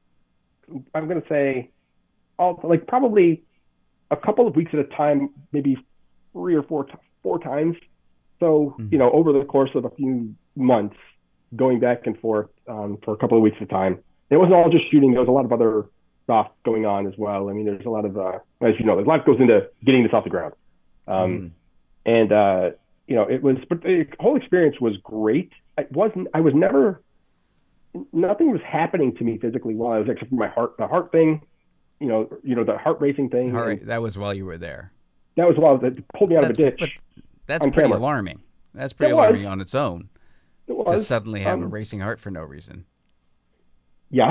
I'm going to say, all, like probably a couple of weeks at a time, maybe three or four, four times. So, mm-hmm. you know, over the course of a few months, going back and forth um, for a couple of weeks at a time. It wasn't all just shooting. There was a lot of other stuff going on as well. I mean, there's a lot of, uh, as you know, there's a lot goes into getting this off the ground. Um, mm. And, uh, you know, it was, but the whole experience was great. I wasn't, I was never, nothing was happening to me physically while I was, except for my heart, the heart thing, you know, you know, the heart racing thing. All right. That was while you were there. That was while it pulled me out that's, of a ditch. But that's pretty camera. alarming. That's pretty it alarming was. on its own. It was. To suddenly have um, a racing heart for no reason. Yes.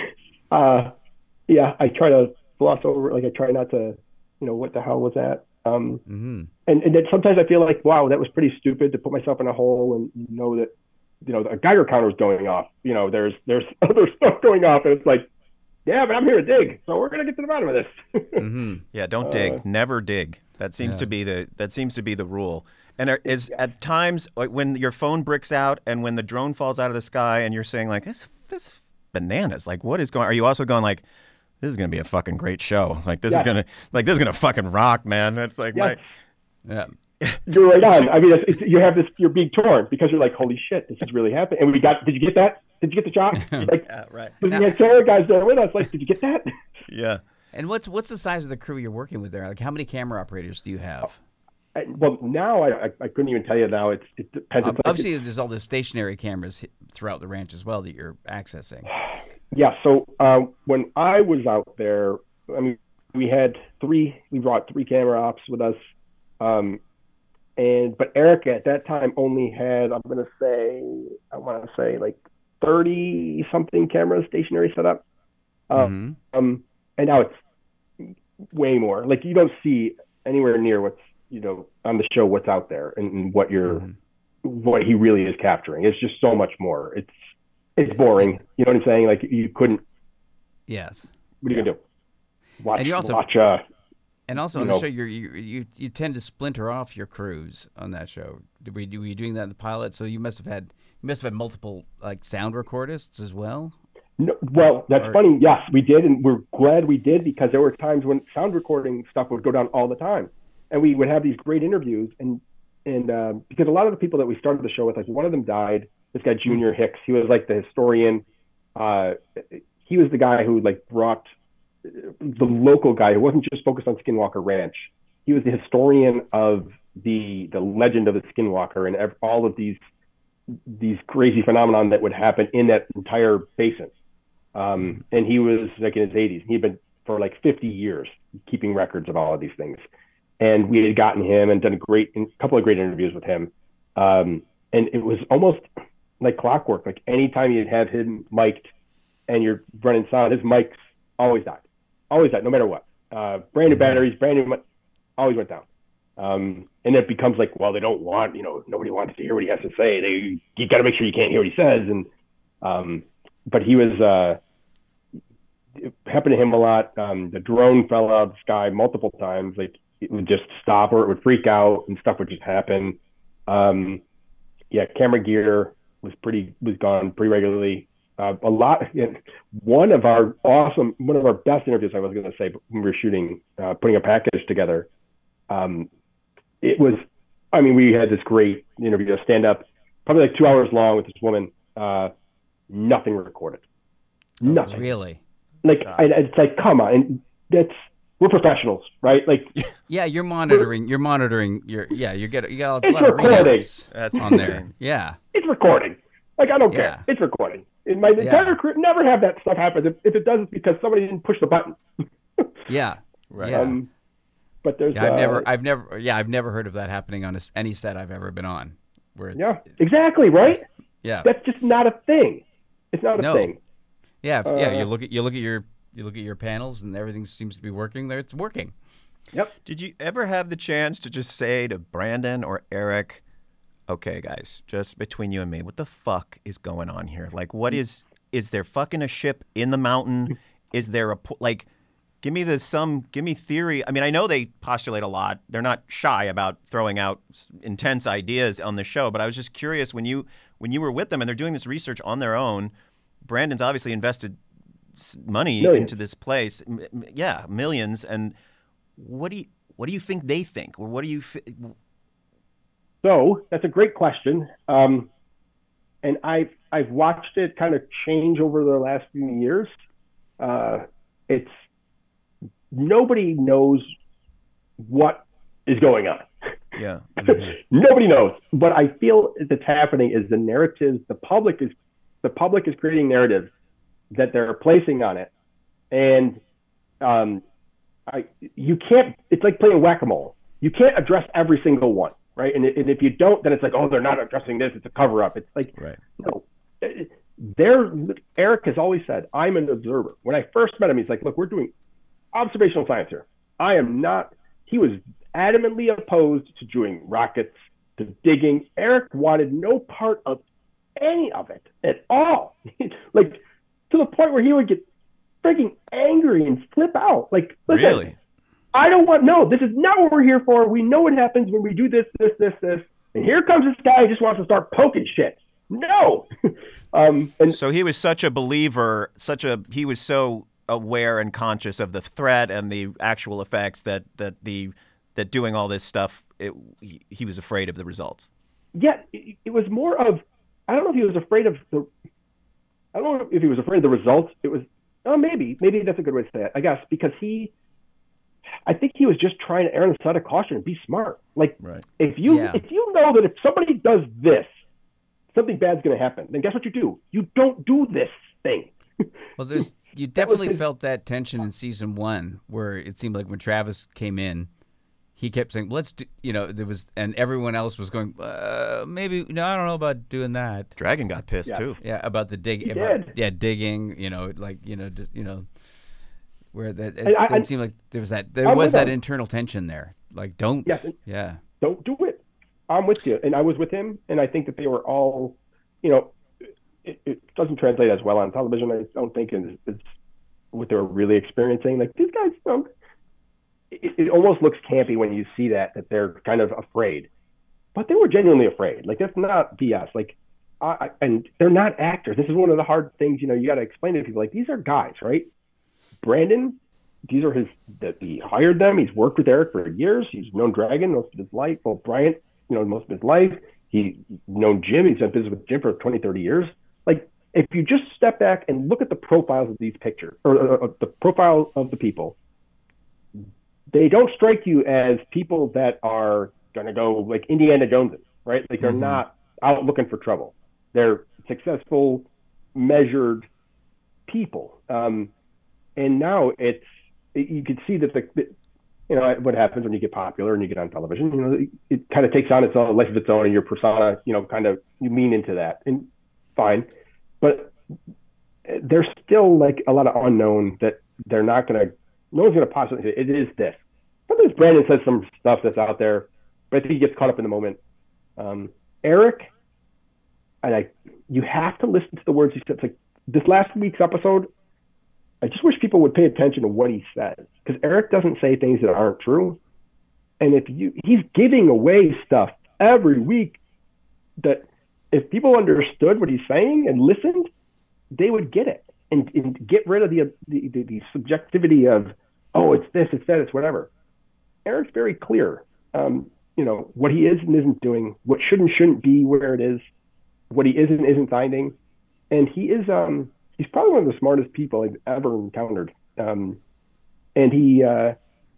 uh, yeah. I try to gloss over, like I try not to, you know, what the hell was that? Um, mm-hmm. And and then sometimes I feel like, wow, that was pretty stupid to put myself in a hole and know that, you know, a Geiger counter is going off. You know, there's there's other stuff going off, and it's like, yeah, but I'm here to dig, so we're gonna get to the bottom of this. mm-hmm. Yeah, don't dig, uh, never dig. That seems yeah. to be the that seems to be the rule. And are, is at times when your phone bricks out and when the drone falls out of the sky, and you're saying like, this this bananas. Like, what is going? Are you also going like, this is gonna be a fucking great show. Like this yeah. is gonna like this is gonna fucking rock, man. It's like yeah. my, yeah. You're right on. I mean, it's, it's, you have this. You're being torn because you're like, holy shit, this is really happening. And we got. Did you get that? Did you get the shot? Like, yeah, right. We had camera guys there with us. Like, did you get that? Yeah. And what's what's the size of the crew you're working with there? Like, how many camera operators do you have? I, well, now I, I I couldn't even tell you. Now it's it depends. Um, obviously, there's all the stationary cameras throughout the ranch as well that you're accessing. Yeah. So uh, when I was out there, I mean, we had three. We brought three camera ops with us, um, and but Eric at that time only had. I'm going to say. I want to say like thirty something cameras stationary set up. Um, mm-hmm. um, and now it's way more. Like you don't see anywhere near what's, you know, on the show, what's out there and, and what you're, mm-hmm. what he really is capturing. It's just so much more. It's, it's boring. You know what I'm saying? Like you couldn't. Yes. What are you yeah. gonna do? Watch. And you also watch. Uh, and also you on know, the show, you're, you you you tend to splinter off your crews on that show. Did we were you doing that in the pilot? So you must have had you must have had multiple like sound recordists as well. No, well, that's or, funny. Yes, we did, and we're glad we did because there were times when sound recording stuff would go down all the time, and we would have these great interviews. And and uh, because a lot of the people that we started the show with, like one of them died. This guy Junior Hicks, he was like the historian. Uh, he was the guy who like brought the local guy who wasn't just focused on Skinwalker Ranch. He was the historian of the the legend of the Skinwalker and ev- all of these these crazy phenomenon that would happen in that entire basin. Um, and he was like in his eighties. He'd been for like fifty years keeping records of all of these things. And we had gotten him and done a great, a couple of great interviews with him. Um, and it was almost like clockwork. Like anytime you'd have him mic'd and you're running sound, his mics always died, always died, no matter what. Uh, brand new batteries, brand new, always went down. Um, and it becomes like, well, they don't want, you know, nobody wants to hear what he has to say. They, you got to make sure you can't hear what he says. And, um, but he was, uh, it happened to him a lot. Um, the drone fell out of the sky multiple times. Like it would just stop or it would freak out and stuff would just happen. Um, yeah, camera gear was pretty, was gone pretty regularly. Uh, a lot, and one of our awesome, one of our best interviews, I was going to say, when we were shooting, uh, putting a package together, um, it was, I mean, we had this great interview, a stand up, probably like two hours long with this woman, uh, nothing recorded. Nothing. Really? Like, I, it's like, come on. And that's we're professionals, right? Like, yeah, you're monitoring. You're monitoring. Your yeah, you get you got a it's lot of recording. readouts That's on there. insane. Yeah, It's recording. Like, I don't Yeah. care. It's recording. In my entire Yeah. career, never have that stuff happen. If, if it does, it's because somebody didn't push the button. yeah, Right. Yeah. Um, but there's yeah, I've uh, never, I've never, yeah, I've never heard of that happening on a s any set I've ever been on. Where it- yeah, exactly, right? yeah, That's just not a thing. It's not a No. thing. yeah, if- yeah. You uh, look at you look at your you look at your panels and everything seems to be working. There, it's working. Yep. Did you ever have the chance to just say to Brandon or Eric, okay, guys, just between you and me, what the fuck is going on here? Like, what is, is there fucking a ship in the mountain? Is there a, po- like, give me the, some, give me theory. I mean, I know they postulate a lot. They're not shy about throwing out s- intense ideas on the show, but I was just curious when you, when you were with them and they're doing this research on their own, Brandon's obviously invested s- money Millions. into this place. M- m- yeah, millions. And what do you, what do you think they think? Or what do you, fi- So that's a great question. Um, and I've, I've watched it kind of change over the last few years. Uh, it's, nobody knows what is going on. yeah. Nobody knows. What I feel that's happening is the narratives, the public is, the public is creating narratives that they're placing on it. And um, I, you can't, it's like playing whack-a-mole. You can't address every single one, right? And, and if you don't, then it's like, oh, they're not addressing this. It's a cover-up. It's like, Right. no. There, Eric has always said, I'm an observer. When I first met him, he's like, look, we're doing observational science here. I am not, he was adamantly opposed to doing rockets, to digging. Eric wanted no part of any of it at all. Like, to the point where he would get freaking angry and flip out. Like, listen, Really? I don't want, no, this is not what we're here for. We know what happens when we do this, this, this, this. And here comes this guy who just wants to start poking shit. No. um, and So he was such a believer, such a he was so aware and conscious of the threat and the actual effects that that the that doing all this stuff, it, he, he was afraid of the results. yeah, it, it was more of, I don't know if he was afraid of the, I don't know if he was afraid of the results. It was, oh, maybe, maybe that's a good way to say it, I guess, because he, I think he was just trying to err on the side of caution and be smart. Like, Right. if you Yeah. if you know that if somebody does this, something bad's going to happen, then guess what you do? You don't do this thing. Well, there's you was definitely his- felt that tension in season one, where it seemed like when Travis came in, he kept saying, "Let's do," you know, there was, and everyone else was going, uh, maybe, no, I don't know about doing that. Dragon got pissed Yeah. too. Yeah, about the dig, He about, did. yeah, digging, you know, like you know, just, you know, where that it, I- I- it seemed like there was that there I'm was with that him. internal tension there. Like, don't, Yes, and- yeah, Don't do it. I'm with you. And I was with him, and I think that they were all, you know, it, it doesn't translate as well on television. I don't think it's, it's what they were really experiencing. Like, these guys, you know, it, it almost looks campy when you see that, that they're kind of afraid. But they were genuinely afraid. Like, that's not B S. Like, I, I, and they're not actors. This is one of the hard things, you know, you got to explain to people. Like, these are guys, right? Brandon, these are his, that he hired them. He's worked with Eric for years. He's known Dragon most of his life. Well, Bryant, you know, most of his life. He's known Jim. He's done business with Jim for twenty, thirty years. Like, if you just step back and look at the profiles of these pictures, or uh, the profile of the people, they don't strike you as people that are going to go like Indiana Joneses, right? Like, they're Mhm. not out looking for trouble. They're successful, measured people. Um, and now it's, you can see that the, the, you know, what happens when you get popular and you get on television, you know, it, it kind of takes on its own life of its own, and your persona, you know, kind of, you lean into that, and fine. But there's still like a lot of unknown that they're not going to, no one's going to possibly say, it is this. Sometimes Brandon says some stuff that's out there, but I think he gets caught up in the moment. Um, Eric, and I, you have to listen to the words he said. It's like this last week's episode, I just wish people would pay attention to what he says, because Eric doesn't say things that aren't true. And if you, he's giving away stuff every week that if people understood what he's saying and listened, they would get it and, and get rid of the, the, the, the subjectivity of, oh, it's this, it's that, it's whatever. Eric's very clear, um, you know, what he is and isn't doing, what should and shouldn't be where it is, what he is and isn't finding. And he is, um, he's probably one of the smartest people I've ever encountered. Um, and he, uh,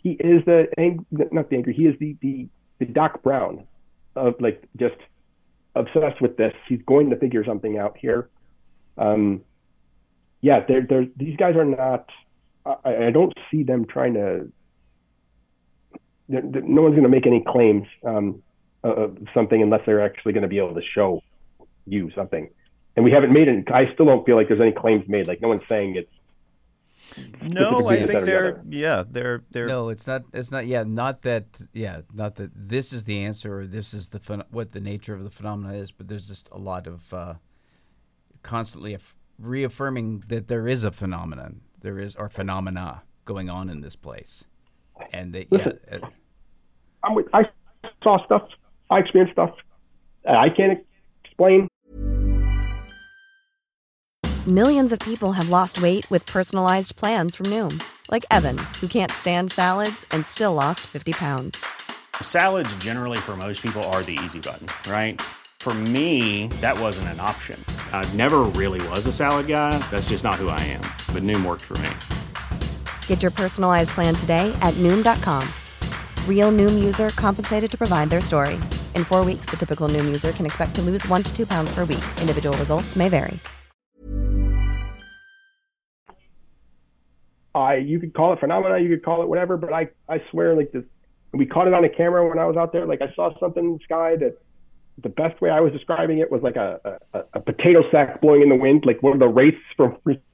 he is the ang- not the angry. He is the the the Doc Brown of like just obsessed with this. He's going to figure something out here. Um, yeah, they're they're these guys are not. I, I don't see them trying to. They're, they're, no one's going to make any claims um, of something unless they're actually going to be able to show you something. And we haven't made it. I still don't feel like there's any claims made. Like no one's saying it's. No, I think they're yeah they're they're no, it's not it's not yeah not that yeah not that this is the answer or this is the phen- what the nature of the phenomena is, but there's just a lot of uh, constantly af- reaffirming that there is a phenomenon there is or phenomena going on in this place, and they Listen, yeah uh, I'm with, I saw stuff, I experienced stuff I can't explain. Millions of people have lost weight with personalized plans from Noom. Like Evan, who can't stand salads and still lost fifty pounds. Salads generally for most people are the easy button, right? For me, that wasn't an option. I never really was a salad guy. That's just not who I am. But Noom worked for me. Get your personalized plan today at Noom dot com. Real Noom user compensated to provide their story. In four weeks, the typical Noom user can expect to lose one to two pounds per week. Individual results may vary. I you could call it phenomena, you could call it whatever, but I, I swear like this, we caught it on a camera when I was out there. Like I saw something in the sky that the best way I was describing it was like a, a, a potato sack blowing in the wind, like one of the wraiths from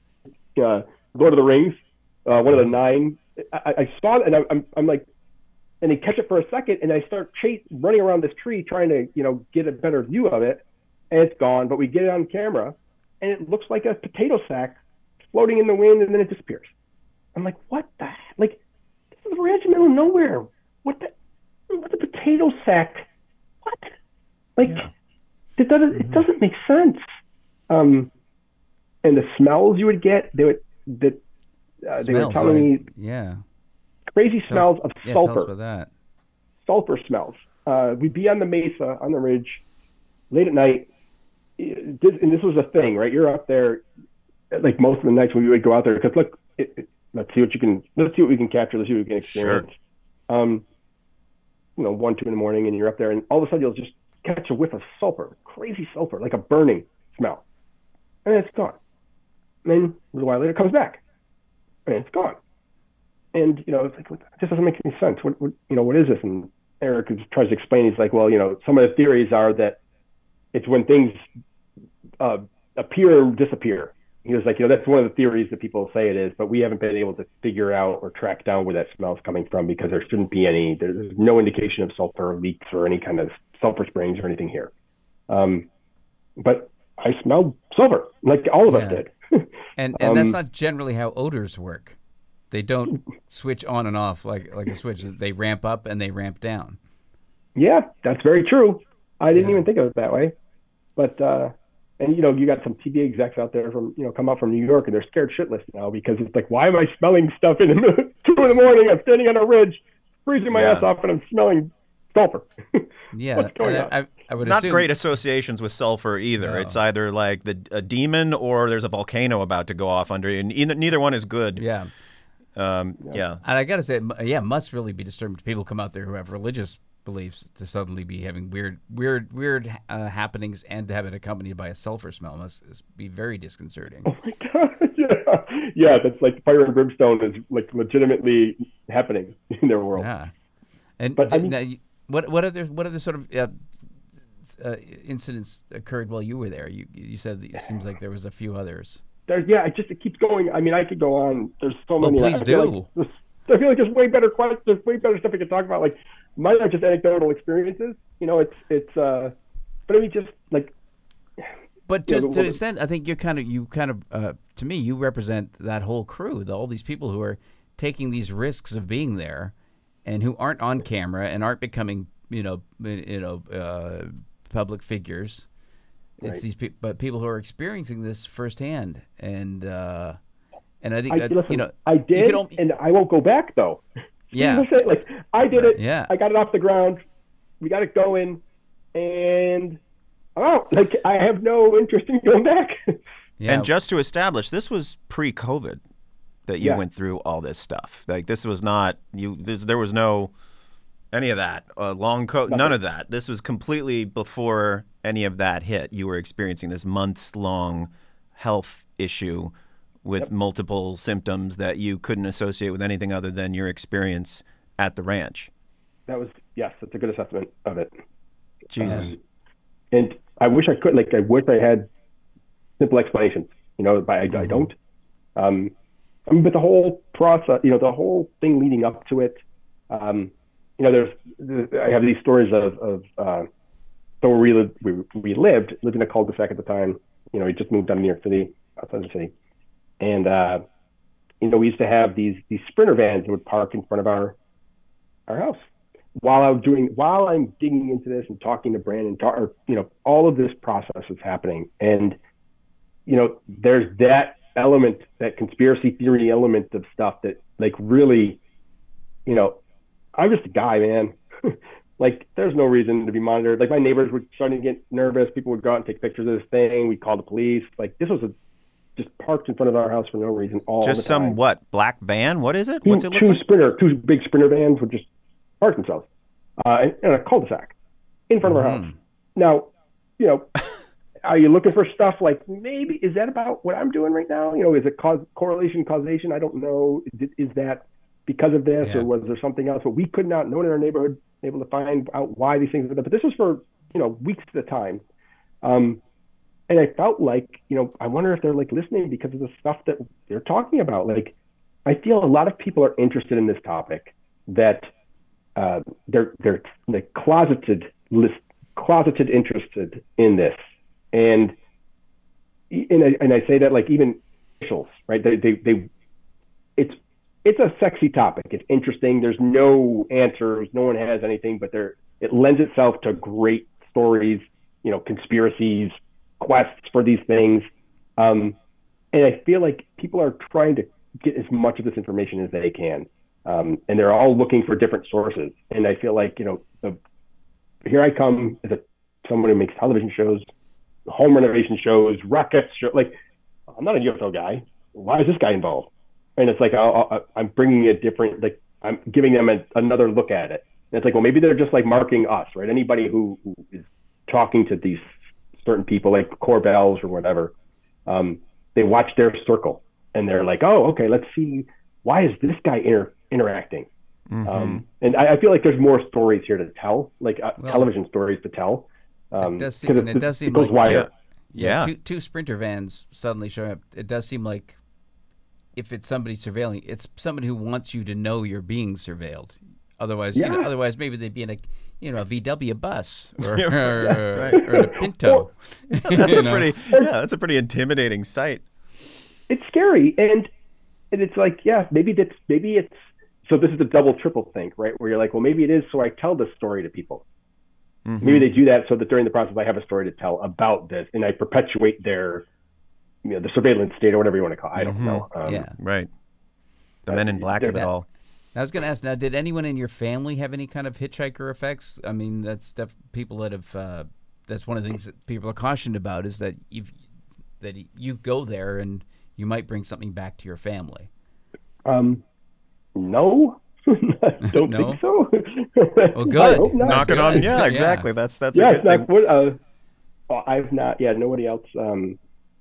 uh, Lord of the Rings, uh, one of the nine. I, I saw it and I, I'm I'm like, and they catch it for a second and I start chase, running around this tree trying to you know get a better view of it, and it's gone. But we get it on camera and it looks like a potato sack floating in the wind and then it disappears. I'm like, what the heck? Like, this is a ranch in the middle of nowhere. What the? What's a potato sack? What? Like, yeah. it doesn't. Mm-hmm. It doesn't make sense. Um, and the smells you would get, they would that uh, they were telling right? me, yeah, crazy tell smells us, of yeah, sulfur. Tell us about that. Sulfur smells. Uh, we'd be on the mesa on the ridge late at night, and this was a thing, right? You're up there, like most of the nights when we would go out there, because look. It, it, Let's see what you can. Let's see what we can capture. Let's see what we can experience. Sure. Um, you know, one, two in the morning, and you're up there, and all of a sudden you'll just catch a whiff of sulfur, crazy sulfur, like a burning smell, and it's gone. And then a little while later, it comes back, and it's gone. And you know, it's like it just doesn't make any sense. What, what you know, what is this? And Eric tries to explain. He's like, well, you know, some of the theories are that it's when things uh, appear and disappear. He was like, you know, that's one of the theories that people say it is, but we haven't been able to figure out or track down where that smell is coming from because there shouldn't be any, there's no indication of sulfur leaks or any kind of sulfur springs or anything here. Um, but I smelled sulfur, like all of yeah. us did. and and um, that's not generally how odors work. They don't switch on and off like, like a switch. They ramp up and they ramp down. Yeah, that's very true. I didn't yeah. even think of it that way. But, uh, and, you know, you got some T V execs out there from, you know, come out from New York and they're scared shitless now because it's like, why am I smelling stuff in the two in the morning? I'm standing on a ridge, freezing my yeah. ass off, and I'm smelling sulfur. Yeah. What's going on? I, I would Not assume... great associations with sulfur either. No. It's either like the a demon or there's a volcano about to go off under you, and either, neither one is good. Yeah. Um, yeah. yeah. And I got to say, yeah, it must really be disturbing to people come out there who have religious beliefs to suddenly be having weird, weird, weird uh, happenings and to have it accompanied by a sulfur smell must be very disconcerting. Oh my God! Yeah, yeah, that's like fire and brimstone is like legitimately happening in their world. Yeah, and but did, I mean, now, what what other what other sort of uh, uh, incidents occurred while you were there? You you said that it seems like there was a few others. There's yeah, it just it keeps going. I mean, I could go on. There's so well, many. Please I do. Feel like I feel like there's way better questions. There's way better stuff we could talk about. Like mine are just anecdotal experiences. You know, it's it's. uh But I mean, just like. But just know, to an extent, I think you kind of you kind of uh, to me you represent that whole crew, the, all these people who are taking these risks of being there, and who aren't on camera and aren't becoming you know you know uh, public figures. It's right. these people, but people who are experiencing this firsthand, and uh, and I think I, uh, listen, you know I did, you could, and I won't go back though. Yeah, like I did it. Yeah, I got it off the ground. We got it going, and oh, like I have no interest in going back. Yeah. And just to establish, this was pre-COVID. that you Yeah. went through all this stuff. Like this was not you. This, there was no any of that. Uh, long coat. None of that. This was completely before any of that hit. You were experiencing this months long health issue with Yep. multiple symptoms that you couldn't associate with anything other than your experience at the ranch. That was, yes, that's a good assessment of it. Jesus. Um, and I wish I could, like, I wish I had simple explanations, you know, but I, Mm-hmm. I don't. Um, I mean, but the whole process, you know, the whole thing leading up to it, um, you know, there's, I have these stories of, of uh, so where we lived, we, we lived, lived in a cul-de-sac at the time. You know, we just moved down to New York City, outside the city. And, uh, you know, we used to have these, these Sprinter vans that would park in front of our, our house. While I'm doing, while I'm digging into this and talking to Brandon, talk, or, you know, all of this process is happening. And, you know, there's that element, that conspiracy theory element of stuff that, like, really, you know, I'm just a guy, man. Like, there's no reason to be monitored. Like, my neighbors were starting to get nervous. People would go out and take pictures of this thing. We'd call the police. Like, this was a, just parked in front of our house for no reason all Just the time. some what? Black van? What is it? Two, What's it look two like? Sprinter, two big Sprinter vans would just park themselves uh, in, in a cul-de-sac in front of our Mm-hmm. house. Now, you know, are you looking for stuff like, maybe, is that about what I'm doing right now? You know, is it cause, correlation, causation? I don't know. Is, is that because of this, Yeah. or was there something else? But we could not, no one in our neighborhood able to find out why these things. But this was for, you know, weeks at a time. Um, and I felt like, you know, I wonder if they're like listening because of the stuff that they're talking about. Like, I feel a lot of people are interested in this topic, that uh, they're they're like closeted list closeted interested in this, and and I, and I say that, like, even officials, right? They they they it's it's a sexy topic. It's interesting. There's no answers. No one has anything, but there it lends itself to great stories, you know, conspiracies, quests for these things. Um, and I feel like people are trying to get as much of this information as they can. Um, and they're all looking for different sources. And I feel like, you know, the, here I come as a, someone who makes television shows, home renovation shows, rockets, show, like, I'm not a U F O guy. Why is this guy involved? And it's like, I'll, I'll, I'm bringing a different, like, I'm giving them a, another look at it. And it's like, well, maybe they're just like marking us, right? Anybody who, who is talking to these certain people, like Corbells or whatever, um, they watch their circle and they're like, oh, okay, let's see, why is this guy inter- interacting? Mm-hmm. Um, and I, I feel like there's more stories here to tell, like uh, Well, television stories to tell. Um, it does seem, 'cause and it, it does seem it goes like wider. Yeah. Two, two Sprinter vans suddenly showing up. It does seem like if it's somebody surveilling, it's somebody who wants you to know you're being surveilled. Otherwise, you know, Yeah. otherwise maybe they'd be in a, you know, a V W bus or, Yeah, or, right. or a Pinto. That's You a know? pretty yeah, that's a pretty intimidating sight. It's scary, and and it's like, yeah, maybe that's maybe it's so this is a double triple thing, right? Where you're like, well, maybe it is, so I tell this story to people. Mm-hmm. Maybe they do that so that during the process I have a story to tell about this, and I perpetuate their, you know, the surveillance state or whatever you want to call it. I don't Mm-hmm. know. Um, Yeah. Right. The men in black of it they're- all. I was going to ask now, did anyone in your family have any kind of hitchhiker effects? I mean, that's stuff people that have, uh, that's one of the things that people are cautioned about is that you that you go there and you might bring something back to your family. Um, no, I don't No? think so. Well, good. I hope not. Knock it good. on. Yeah, Yeah. exactly. That's that's a Yes, good that's thing. what. Uh, well, I've not. Yeah, nobody else. Um,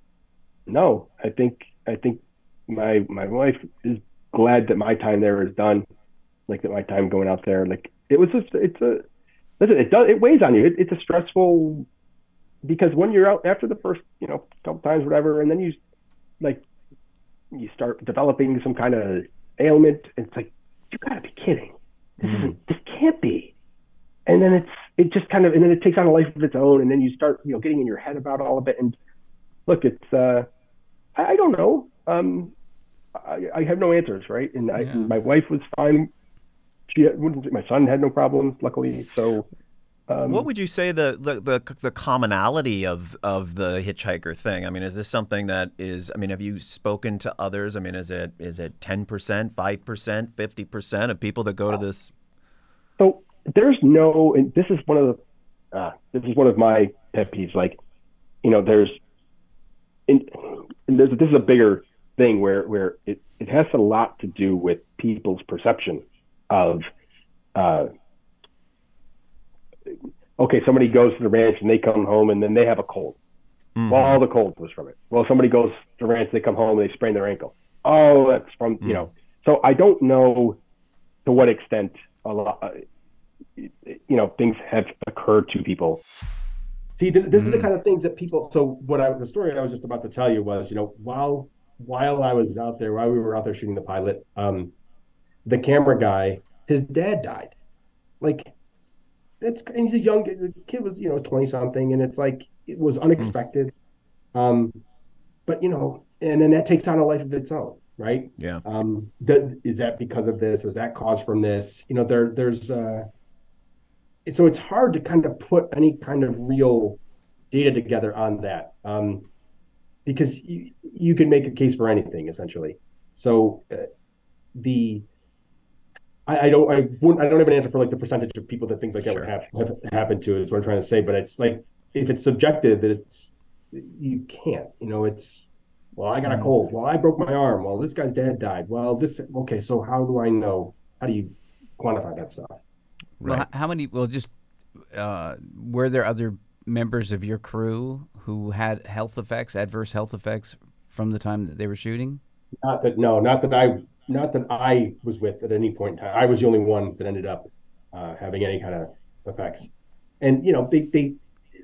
no, I think I think my my wife is glad that my time there is done. Like, that my time going out there, like, it was just, it's a, listen, it does, it weighs on you. It, it's a stressful, because when you're out after the first, you know, couple times, whatever, and then you, like, you start developing some kind of ailment, and it's like, you gotta be kidding. This isn't, this can't be. And then it's, it just kind of, and then it takes on a life of its own, and then you start, you know, getting in your head about all of it. And look, it's, uh, I, I don't know. Um, I, I have no answers, right? And I, Yeah. my wife was fine. She had, my son had no problems, luckily. So, um, What would you say the, the, the, the commonality of, of the hitchhiker thing? I mean, is this something that is, I mean, have you spoken to others? I mean, is it is it ten percent, five percent, fifty percent of people that go to this? so there's no, and this is one of the, uh, this is one of my pet peeves. Like, you know, there's, and, and there's, this is a bigger thing where where it, it has a lot to do with people's perception of uh, okay, somebody goes to the ranch and they come home and then they have a cold. Mm-hmm. Well, all the cold was from it. Well, somebody goes to the ranch, they come home and they sprain their ankle. Oh, that's from, mm-hmm. you know. So I don't know to what extent a lot, uh, you know, things have occurred to people. See, this this mm-hmm. is the kind of things that people. So what I the story I was just about to tell you was, you know, while while I was out there, while we were out there shooting the pilot, um, the camera guy, his dad died. Like, it's and he's a young the kid was you know twenty something, and it's like it was unexpected. Mm-hmm. Um, but you know, and then that takes on a life of its own, right? Yeah. Um, th- is that because of this? Was that caused from this? You know, there there's uh. So it's hard to kind of put any kind of real data together on that, um, because you, you can make a case for anything essentially. So uh, the I, I don't I wouldn't I don't have an answer for like the percentage of people that things like that sure. would have, have happened to. Is what I'm trying to say. But it's like if it's subjective, it's you can't. You know, it's well I got a cold. Well I broke my arm. Well this guy's dad died. Well this okay. So how do I know? How do you quantify that stuff? Right. Well, how many? Well, just uh, were there other members of your crew who had health effects, adverse health effects from the time that they were shooting? Not that, no, not that I, not that I was with at any point in time. I was the only one that ended up uh, having any kind of effects. And you know, they, they,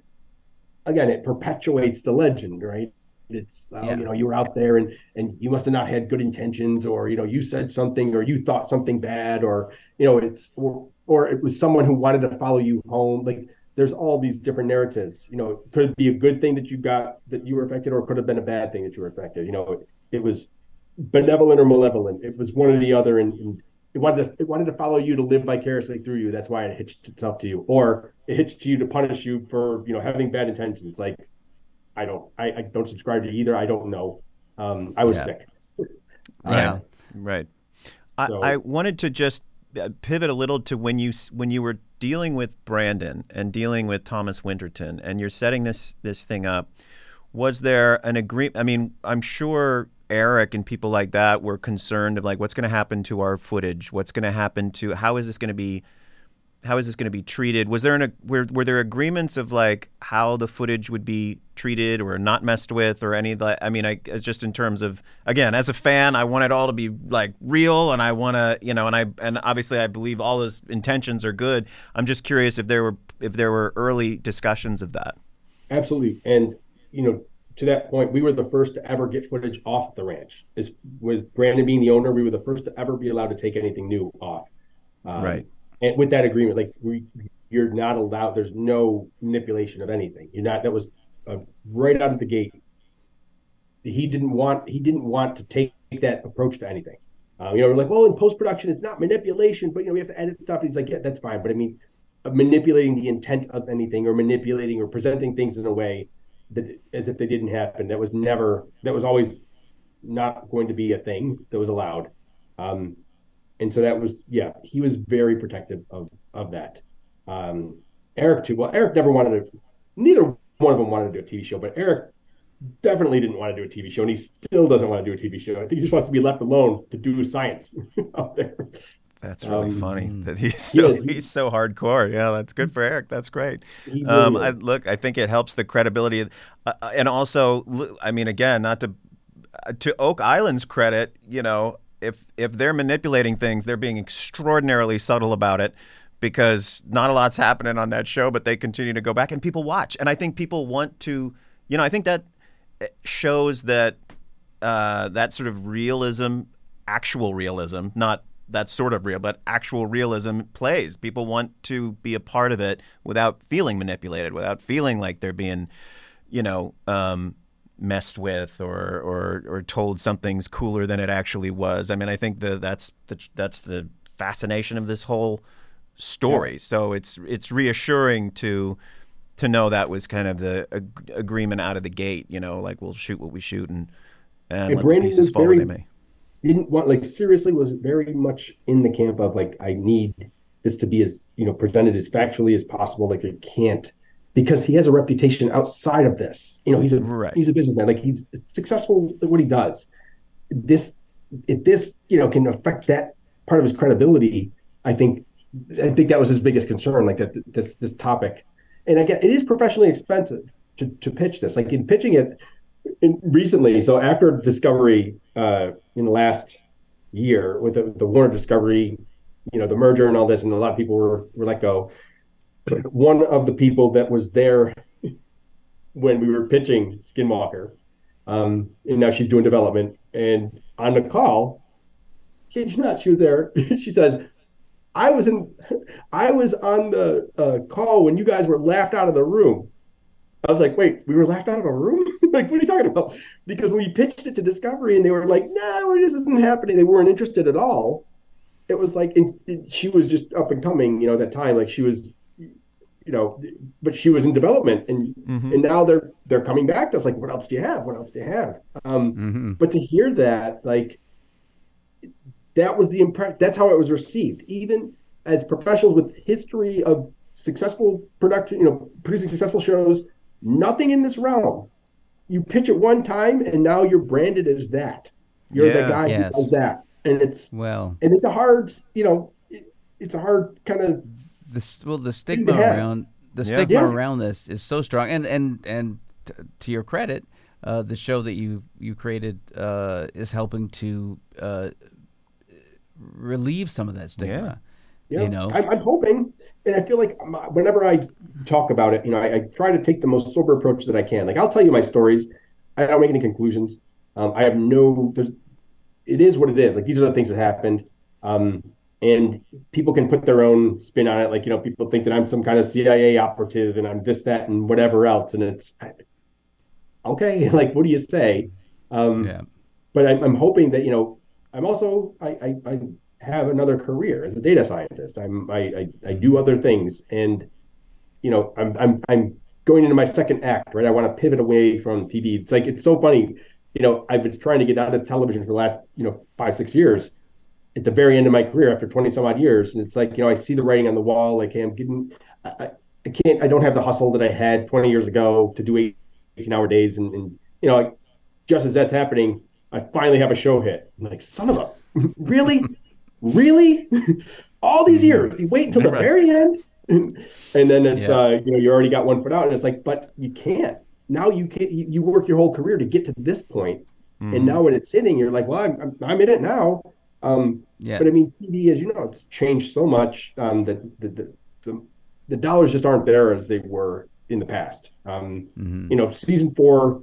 again, it perpetuates the legend, right? It's uh, yeah. you know, you were out there and and you must have not had good intentions, or you know, you said something, or you thought something bad, or you know, it's or or it was someone who wanted to follow you home. Like there's all these different narratives. You know, it could be a good thing that you got that you were affected, or it could have been a bad thing that you were affected. You know, it, it was benevolent or malevolent. It was one or the other, and, and it wanted to it wanted to follow you to live vicariously through you. That's why it hitched itself to you, or it hitched you to punish you for you know having bad intentions. Like. I don't. I, I don't subscribe to either. I don't know. Um, I was yeah. sick. Yeah, um, right. I, so. I wanted to just pivot a little to when you when you were dealing with Brandon and dealing with Thomas Winterton, and you're setting this this thing up. Was there an agreement? I mean, I'm sure Eric and people like that were concerned of like what's going to happen to our footage. What's going to happen to how is this going to be? How is this going to be treated? Was there an were were there agreements of like how the footage would be treated or not messed with or any of that? I mean, I just in terms of again, as a fan, I want it all to be like real, and I want to, you know, and I and obviously I believe all his intentions are good. I'm just curious if there were if there were early discussions of that. Absolutely, and you know, to that point, we were the first to ever get footage off the ranch. Is with Brandon being the owner, we were the first to ever be allowed to take anything new off. Um, right. And with that agreement, like we, you're not allowed. There's no manipulation of anything. You're not. That was uh, right out of the gate. He didn't want. He didn't want to take that approach to anything. Uh, you know, we're like, well, in post production, it's not manipulation, but you know, we have to edit stuff. And he's like, yeah, that's fine. But I mean, uh, manipulating the intent of anything, or manipulating or presenting things in a way that as if they didn't happen. That was never. That was always not going to be a thing that was allowed. Um, And so that was, yeah, he was very protective of, of that. Um, Eric too. Well, Eric never wanted to, neither one of them wanted to do a T V show, but Eric definitely didn't want to do a T V show, and he still doesn't want to do a T V show. I think he just wants to be left alone to do science out there. That's really um, funny that he's so he is, he's so hardcore. Yeah, that's good for Eric. That's great. Really um, I, look, I think it helps the credibility, of, uh, and also, I mean, again, not to to Oak Island's credit, you know. If if they're manipulating things, they're being extraordinarily subtle about it because not a lot's happening on that show, but they continue to go back and people watch. And I think people want to, you know, I think that shows that uh, that sort of realism, actual realism, not that sort of real, but actual realism plays. People want to be a part of it without feeling manipulated, without feeling like they're being, you know, um, messed with or, or or told something's cooler than it actually was. I mean, I think the that's the that's the fascination of this whole story. Yeah. So it's it's reassuring to to know that was kind of the ag- agreement out of the gate. You know, like we'll shoot what we shoot and and, and let Brandon the pieces fall where they may. Didn't want like seriously was very much in the camp of like I need this to be as you know presented as factually as possible. Like it can't. Because he has a reputation outside of this, you know, he's a right. he's a businessman. Like he's successful at what he does, this, if this, you know, can affect that part of his credibility, I think, I think that was his biggest concern, like that this this topic. And again, it is professionally expensive to to pitch this. Like in pitching it in, recently, so after Discovery uh, in the last year with the, the Warner Discovery, you know, the merger and all this, and a lot of people were were let go. One of the people that was there when we were pitching Skinwalker, um, and now she's doing development, and on the call, kid you not, she was there. She says, I was in, I was on the uh, call when you guys were laughed out of the room. I was like, wait, we were laughed out of a room? Like, what are you talking about? Because when we pitched it to Discovery and they were like, no, this isn't happening. They weren't interested at all. It was like, and, and she was just up and coming, you know, at that time. Like she was, you know, but she was in development, and mm-hmm. and now they're they're coming back to us like, what else do you have? What else do you have? Um, mm-hmm. But to hear that, like, that was the impression. That's how it was received, even as professionals with history of successful production, you know, producing successful shows. Nothing in this realm. You pitch it one time, and now you're branded as that. You're yeah, the guy yes. who does that, and it's well, and it's a hard, you know, it, it's a hard kind of. The, well, the stigma around the yeah. stigma yeah. around this is so strong, and and and t- to your credit, uh, the show that you you created uh, is helping to uh, relieve some of that stigma. Yeah. You know, I'm, I'm hoping, and I feel like whenever I talk about it, you know, I, I try to take the most sober approach that I can. Like I'll tell you my stories. I don't make any conclusions. Um, I have no. There's, it is what it is. Like these are the things that happened. Um, And people can put their own spin on it. Like, you know, people think that I'm some kind of C I A operative and I'm this, that, and whatever else. And it's, okay, like, what do you say? Um, yeah. But I'm, I'm hoping that, you know, I'm also, I, I, I have another career as a data scientist. I'm, I, I, I do other things. And, you know, I'm, I'm, I'm going into my second act, right? I want to pivot away from T V. It's like, it's so funny. You know, I've been trying to get out of television for the last, you know, five, six years. At the very end of my career after twenty some odd years. And it's like, you know, I see the writing on the wall. Like, hey, I'm getting, I, I can't, I don't have the hustle that I had twenty years ago to do eighteen hour days. And, and you know, like, just as that's happening, I finally have a show hit. I'm like, son of a, really? Really? All these years, you wait until the right. very end. And then it's, yeah. uh, you know, you already got one foot out. And it's like, but you can't. Now you can't, you, you work your whole career to get to this point. Mm-hmm. And now when it's hitting, you're like, well, I'm, I'm, I'm in it now. Um, yeah. But I mean, T V, as you know, it's changed so much um, that the, the the the dollars just aren't there as they were in the past. Um, mm-hmm. You know, season four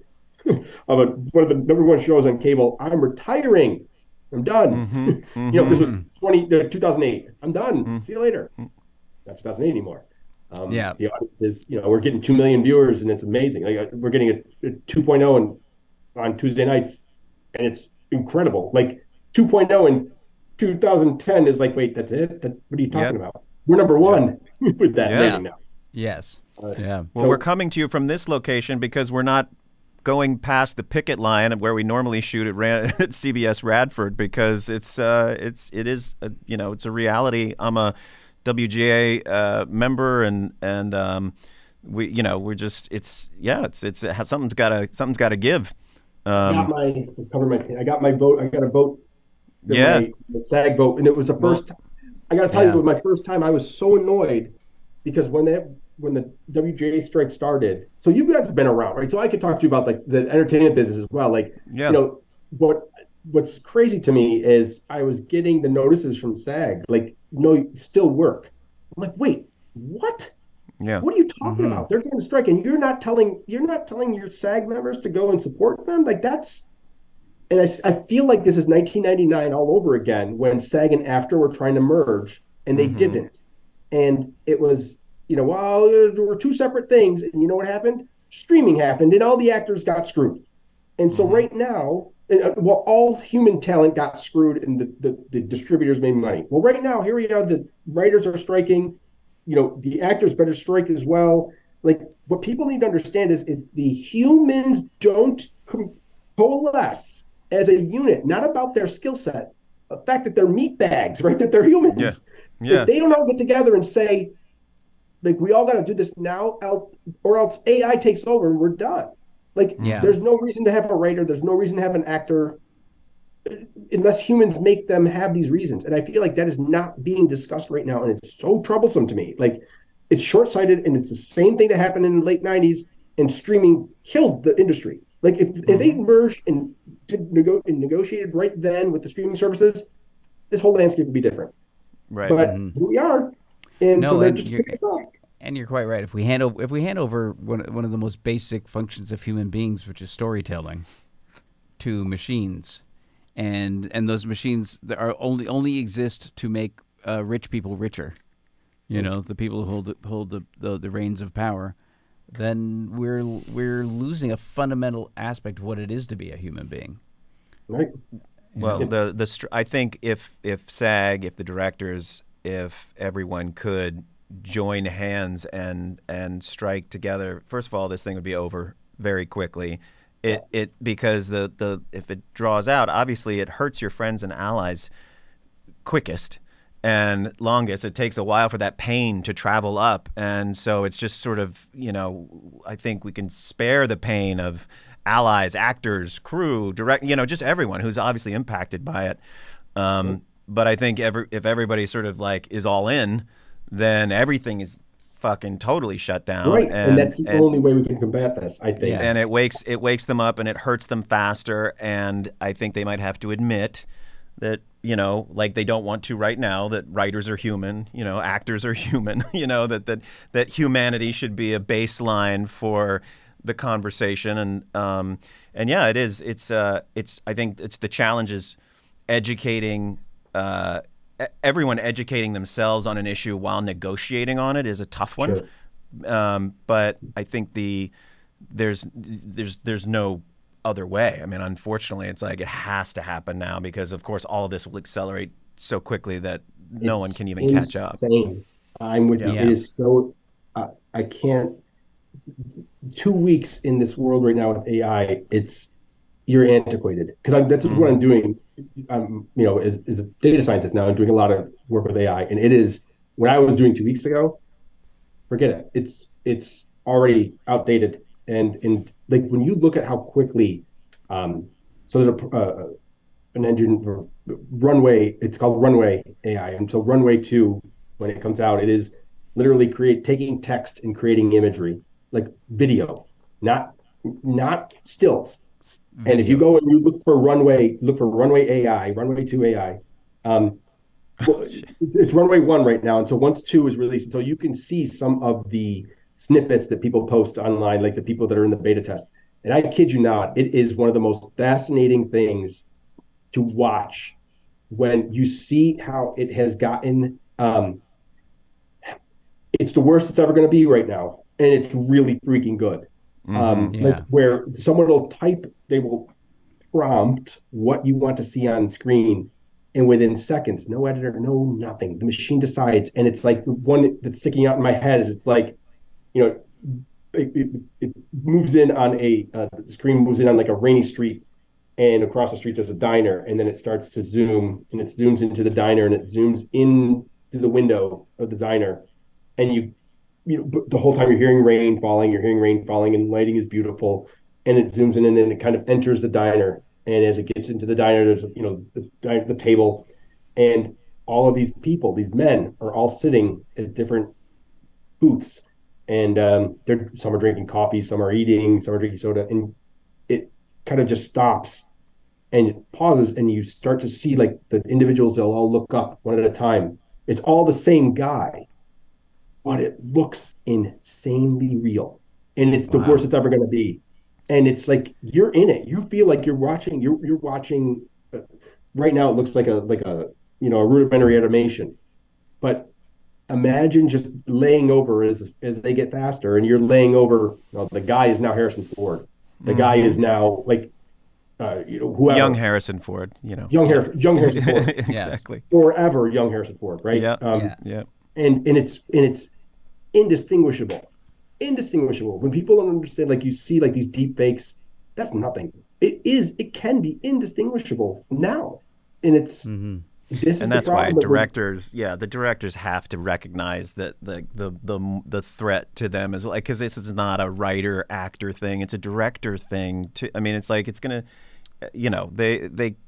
of a, one of the number one shows on cable, I'm retiring. I'm done. Mm-hmm. Mm-hmm. You know, this was twenty, uh, two thousand eight. I'm done. Mm-hmm. See you later. Not two thousand eight anymore. Um, yeah. The audience is, you know, we're getting two million viewers, and it's amazing. Like, we're getting a, a two point oh and on Tuesday nights, and it's incredible. Like two point oh in two thousand ten is like, wait, that's it? That, what are you talking yep. about? We're number one yeah. with that yeah. rating now. Yes. Uh, yeah. Well, so, we're coming to you from this location because we're not going past the picket line of where we normally shoot at, Rad- at C B S Radford, because it's uh it's it is a, you know, it's a reality. I'm a W G A uh, member, and and um we you know we're just it's yeah it's it's it has, something's got to something's got to give. Um, I got my cover my I got my vote. I got a vote. Yeah. My, the SAG vote, and it was the first. Well, I got to tell yeah. you, it was my first time. I was so annoyed because when that when the W G A strike started. So you guys have been around, right? So I could talk to you about like the entertainment business as well. Like, yeah. you know, what what's crazy to me is I was getting the notices from SAG, like, no, you still work. I'm like, wait, what? Yeah. What are you talking mm-hmm. about? They're going to strike, and you're not telling you're not telling your SAG members to go and support them. Like, that's. And I, I feel like this is nineteen ninety-nine all over again, when SAG and AFTRA were trying to merge, and they mm-hmm. didn't. And it was, you know, well, there were two separate things. And you know what happened? Streaming happened, and all the actors got screwed. And so mm-hmm. right now, uh, well, all human talent got screwed, and the, the, the distributors made money. Well, right now, here we are. The writers are striking. You know, the actors better strike as well. Like, what people need to understand is it, the humans don't coalesce as a unit, not about their skill set. The fact that they're meat bags, right? That they're humans. Yeah. Yeah. If they don't all get together and say, like, we all got to do this now, or else A I takes over and we're done. Like, yeah. there's no reason to have a writer. There's no reason to have an actor. unless humans make them have these reasons. And I feel like that is not being discussed right now, and it's so troublesome to me. Like, it's short-sighted, and it's the same thing that happened in the late nineties, and streaming killed the industry. Like, if, mm-hmm. if they merged and, did nego- and negotiated right then with the streaming services, this whole landscape would be different. Right. But mm-hmm. here we are, and no, so they're and just you're, picking us up. and you're quite right. If we hand over, if we hand over one one of the most basic functions of human beings, which is storytelling, to machines, and and those machines that are only only exist to make uh, rich people richer, you know, the people who hold the, hold the, the the reins of power, then we're we're losing a fundamental aspect of what it is to be a human being. Right. Well, the the str- I think if if SAG, if the directors, if everyone could join hands and and strike together, first of all, this thing would be over very quickly. It it because the the if it draws out, obviously it hurts your friends and allies quickest and longest. It takes a while for that pain to travel up, and so it's just sort of, you know, I think we can spare the pain of allies, actors, crew, direct, you know, just everyone who's obviously impacted by it. Um, but I think every, if everybody sort of like is all in, then everything is fucking totally shut down. Right, and, and that's the and, only way we can combat this, I think. And it wakes it wakes them up and it hurts them faster. And I think they might have to admit that, you know, like they don't want to right now, that writers are human, you know, actors are human, you know, that that that humanity should be a baseline for the conversation. And um and yeah, it is. It's uh it's I think it's the challenge is educating uh everyone educating themselves on an issue while negotiating on it is a tough one. Sure. Um, but I think the there's there's there's no other way. I mean, unfortunately, it's like it has to happen now because, of course, all of this will accelerate so quickly that no it's one can even insane. catch up. I'm with yeah. you. It is so uh, I can't. Two weeks in this world right now with A I, it's you're antiquated because that's mm-hmm. what I'm doing. I'm, you know, as, as a data scientist now, I'm doing a lot of work with A I, and it is what I was doing two weeks ago. Forget it. It's it's already outdated, and and like when you look at how quickly, um, so there's a uh, an engine for Runway. It's called Runway A I, and so Runway two, when it comes out, it is literally create taking text and creating imagery, like video, not not stills. Video. And if you go and you look for Runway, look for Runway A I, Runway two A I, um, well, it's, it's Runway one right now. And so once two is released, so you can see some of the snippets that people post online, like the people that are in the beta test. And I kid you not, it is one of the most fascinating things to watch when you see how it has gotten. Um, it's the worst it's ever going to be right now. And it's really freaking good. Mm-hmm, um, yeah. Like where someone will type, they will prompt what you want to see on screen, and within seconds, no editor, no nothing, the machine decides. And it's like the one that's sticking out in my head is it's like, you know, it, it, it moves in on a uh, the screen moves in on like a rainy street, and across the street there's a diner, and then it starts to zoom, and it zooms into the diner, and it zooms in through the window of the diner, and you. You know, the whole time you're hearing rain falling, you're hearing rain falling, and lighting is beautiful, and it zooms in and then it kind of enters the diner. And as it gets into the diner, there's, you know, the, the table, and all of these people, these men, are all sitting at different booths, and um, they're some are drinking coffee, some are eating, some are drinking soda, and it kind of just stops, and it pauses, and you start to see like the individuals. They'll all look up one at a time. It's all the same guy. But it looks insanely real, and it's the wow. worst it's ever going to be. And it's like you're in it. You feel like you're watching. You're you're watching. Uh, right now, it looks like a like a you know a rudimentary animation, but imagine just laying over as as they get faster, and you're laying over. Well, the guy is now Harrison Ford. The mm-hmm. guy is now like uh, you know whoever. Young Harrison Ford. You know. Young Harrison. Young Harrison Ford. Exactly. Forever young Harrison Ford. Right. Yeah. Um, yeah. Yeah. And and it's and it's. indistinguishable indistinguishable when people don't understand, like you see like these deep fakes, that's nothing. It is it can be indistinguishable now, and it's mm-hmm. this and is that's the why that directors yeah the directors have to recognize that the the the, the threat to them is like, because this is not a writer actor thing, it's a director thing too. I mean, it's like it's gonna, you know, they they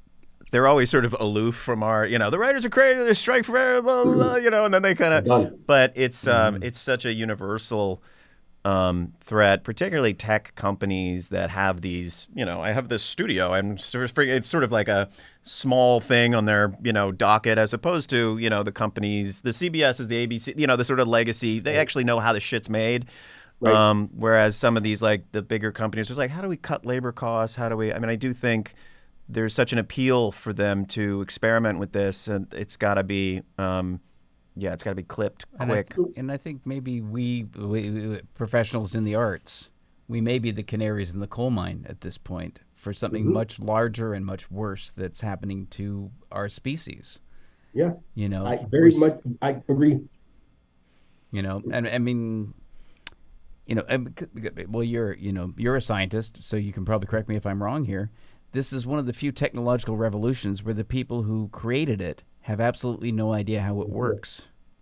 they're always sort of aloof from our, you know, the writers are crazy, they're strike for, blah, blah, blah, you know, and then they kind of, but it's um, it's such a universal um, threat, particularly tech companies that have these, you know, I have this studio, I'm sort of, it's sort of like a small thing on their, you know, docket, as opposed to, you know, the companies, the C B S is the A B C, you know, the sort of legacy, they actually know how the shit's made. Right. Um, whereas some of these, like the bigger companies, it's like, how do we cut labor costs? How do we, I mean, I do think there's such an appeal for them to experiment with this, and it's got to be, um, yeah, it's got to be clipped quick. And I, and I think maybe we, we, we, professionals in the arts, we may be the canaries in the coal mine at this point for something mm-hmm. much larger and much worse that's happening to our species. Yeah, you know, I very much, I agree. You know, and I mean, you know, well, you're, you know, you're a scientist, so you can probably correct me if I'm wrong here. This is one of the few technological revolutions where the people who created it have absolutely no idea how it works.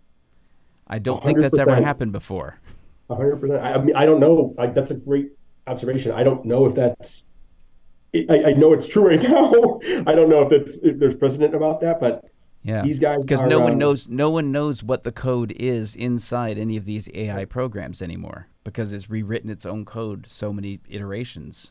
I don't one hundred percent think that's ever happened before. A hundred percent. I mean, I don't know. I, that's a great observation. I don't know if that's. I, I know it's true right now. I don't know if it's if there's precedent about that, but yeah, these guys because no one um, knows. No one knows what the code is inside any of these A I programs anymore because it's rewritten its own code so many iterations.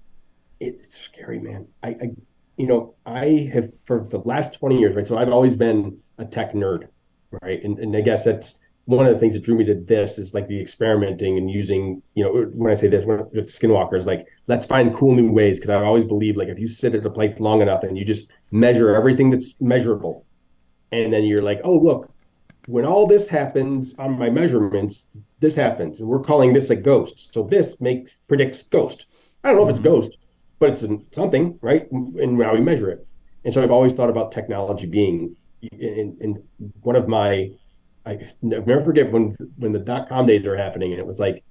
It's scary, man. I, I, you know, I have for the last twenty years, right? So I've always been a tech nerd, right? And and I guess that's one of the things that drew me to this is like the experimenting and using, you know, when I say this, when it's Skinwalkers, like let's find cool new ways. Because I've always believed like if you sit at a place long enough and you just measure everything that's measurable, and then you're like, oh look, when all this happens on my measurements, this happens, and we're calling this a ghost. So this makes predicts ghost. I don't know if it's ghost, but it's something, right? And how we measure it. And so I've always thought about technology being in, in one of my, I never forget when when the dot-com days are happening, and it was like,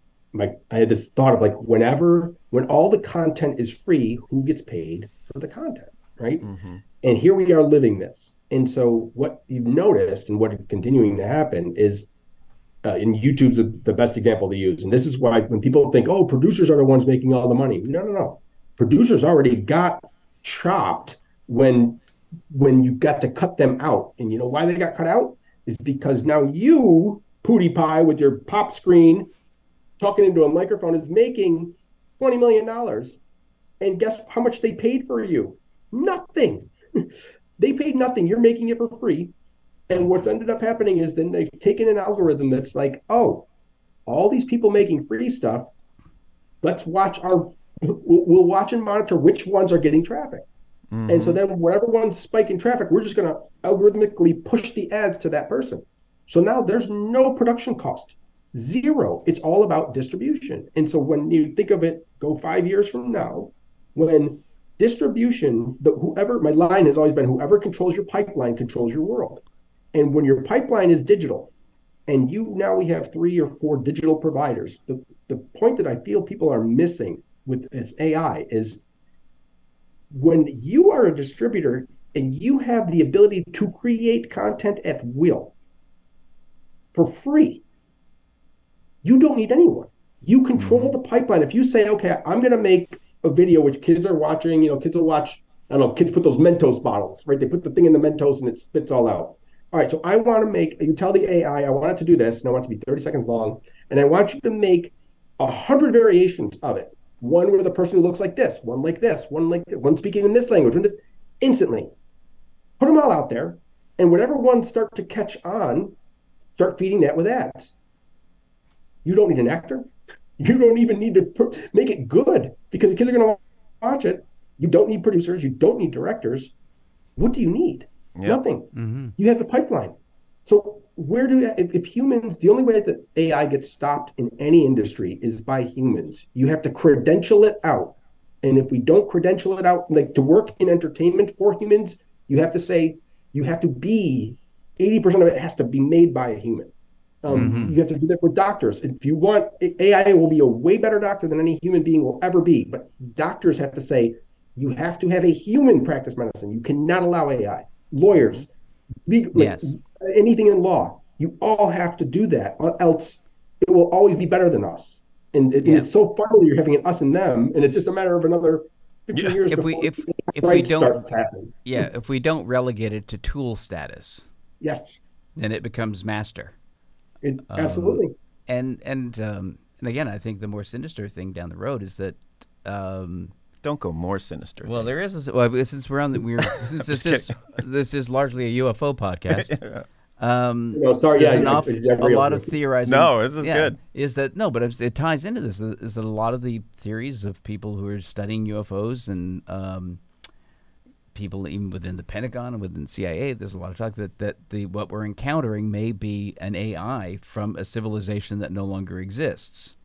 my I had this thought of like, whenever, when all the content is free, who gets paid for the content, right? Mm-hmm. And here we are living this. And so what you've noticed and what is continuing to happen is, uh, and YouTube's the best example to use. And this is why when people think, oh, producers are the ones making all the money. No, no, no. Producers already got chopped when when you got to cut them out. And you know why they got cut out? Is because now you, Pootie Pie, with your pop screen, talking into a microphone, is making twenty million dollars. And guess how much they paid for you? Nothing. They paid nothing. You're making it for free. And what's ended up happening is then they've taken an algorithm that's like, oh, all these people making free stuff, let's watch our, we'll watch and monitor which ones are getting traffic. Mm-hmm. And so then whatever one's spiking traffic, we're just going to algorithmically push the ads to that person. So now there's no production cost, zero. It's all about distribution. And so when you think of it, go five years from now, when distribution, the, whoever, my line has always been, whoever controls your pipeline controls your world. And when your pipeline is digital, and you now we have three or four digital providers, the, the point that I feel people are missing with this A I is when you are a distributor and you have the ability to create content at will for free, you don't need anyone. You control the pipeline. If you say, okay, I'm going to make a video which kids are watching, you know, kids will watch, I don't know, kids put those Mentos bottles, right? They put the thing in the Mentos and it spits all out. All right, so I want to make, you tell the A I, I want it to do this, and I want it to be thirty seconds long, and I want you to make a hundred variations of it. One where the person who looks like this, one like this, one like this, one speaking in this language, one this, instantly. Put them all out there, and whatever ones start to catch on, start feeding that with ads. You don't need an actor. You don't even need to pr- make it good, because the kids are going to watch it. You don't need producers. You don't need directors. What do you need? Yep. Nothing. Mm-hmm. You have the pipeline. So where do if, if humans, the only way that A I gets stopped in any industry is by humans. You have to credential it out. And if we don't credential it out, like to work in entertainment for humans, you have to say, you have to be, eighty percent of it has to be made by a human. Um, mm-hmm. You have to do that for doctors. If you want, A I will be a way better doctor than any human being will ever be. But doctors have to say, you have to have a human practice medicine. You cannot allow A I. Lawyers, legal, yes. like anything in law, you all have to do that, or else it will always be better than us. And, it, yeah. and it's so funny you're having an us and them, and it's just a matter of another fifteen Yeah. years If we before if the if we rights don't starts happening. yeah if we don't relegate it to tool status, Yes, then it becomes master. it, Um, absolutely. And and um, and again, I think the more sinister thing down the road is that. Um, Don't go more sinister. Well, there is. A, well, since we're on the, we're since this is this is largely a U F O podcast. Um, No, sorry, there's yeah, an I- off- I- I a agree lot with of you. theorizing. No, this is yeah, good. Is that no? But it's- it ties into this. Is that a lot of the theories of people who are studying U F Os and um, people even within the Pentagon and within C I A. There's a lot of talk that that the what we're encountering may be an A I from a civilization that no longer exists.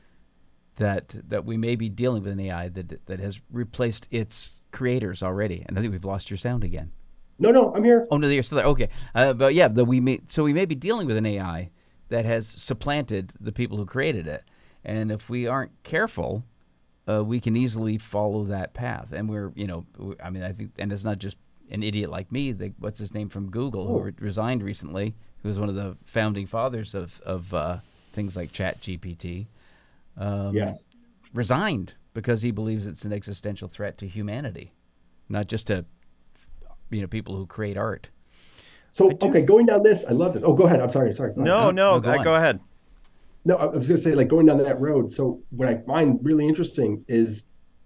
That that we may be dealing with an A I that that has replaced its creators already. And I think we've lost your sound again. No, no, I'm here. Oh no, you're still there. Okay, uh, but yeah, that we may so we may be dealing with an A I that has supplanted the people who created it, and if we aren't careful, uh, we can easily follow that path. And we're, you know, we- I mean, I think, and it's not just an idiot like me. The, what's his name from Google, who re- resigned recently, who was one of the founding fathers of of uh, things like Chat G P T. Um, Yes. Resigned because he believes it's an existential threat to humanity, not just to, you know, people who create art. So, okay, going down this, I love this. Oh, go ahead. I'm sorry. Sorry. Go ahead. No, no, no, go go, on. go ahead. No, I was going to say, like, going down that road. So, what I find really interesting is,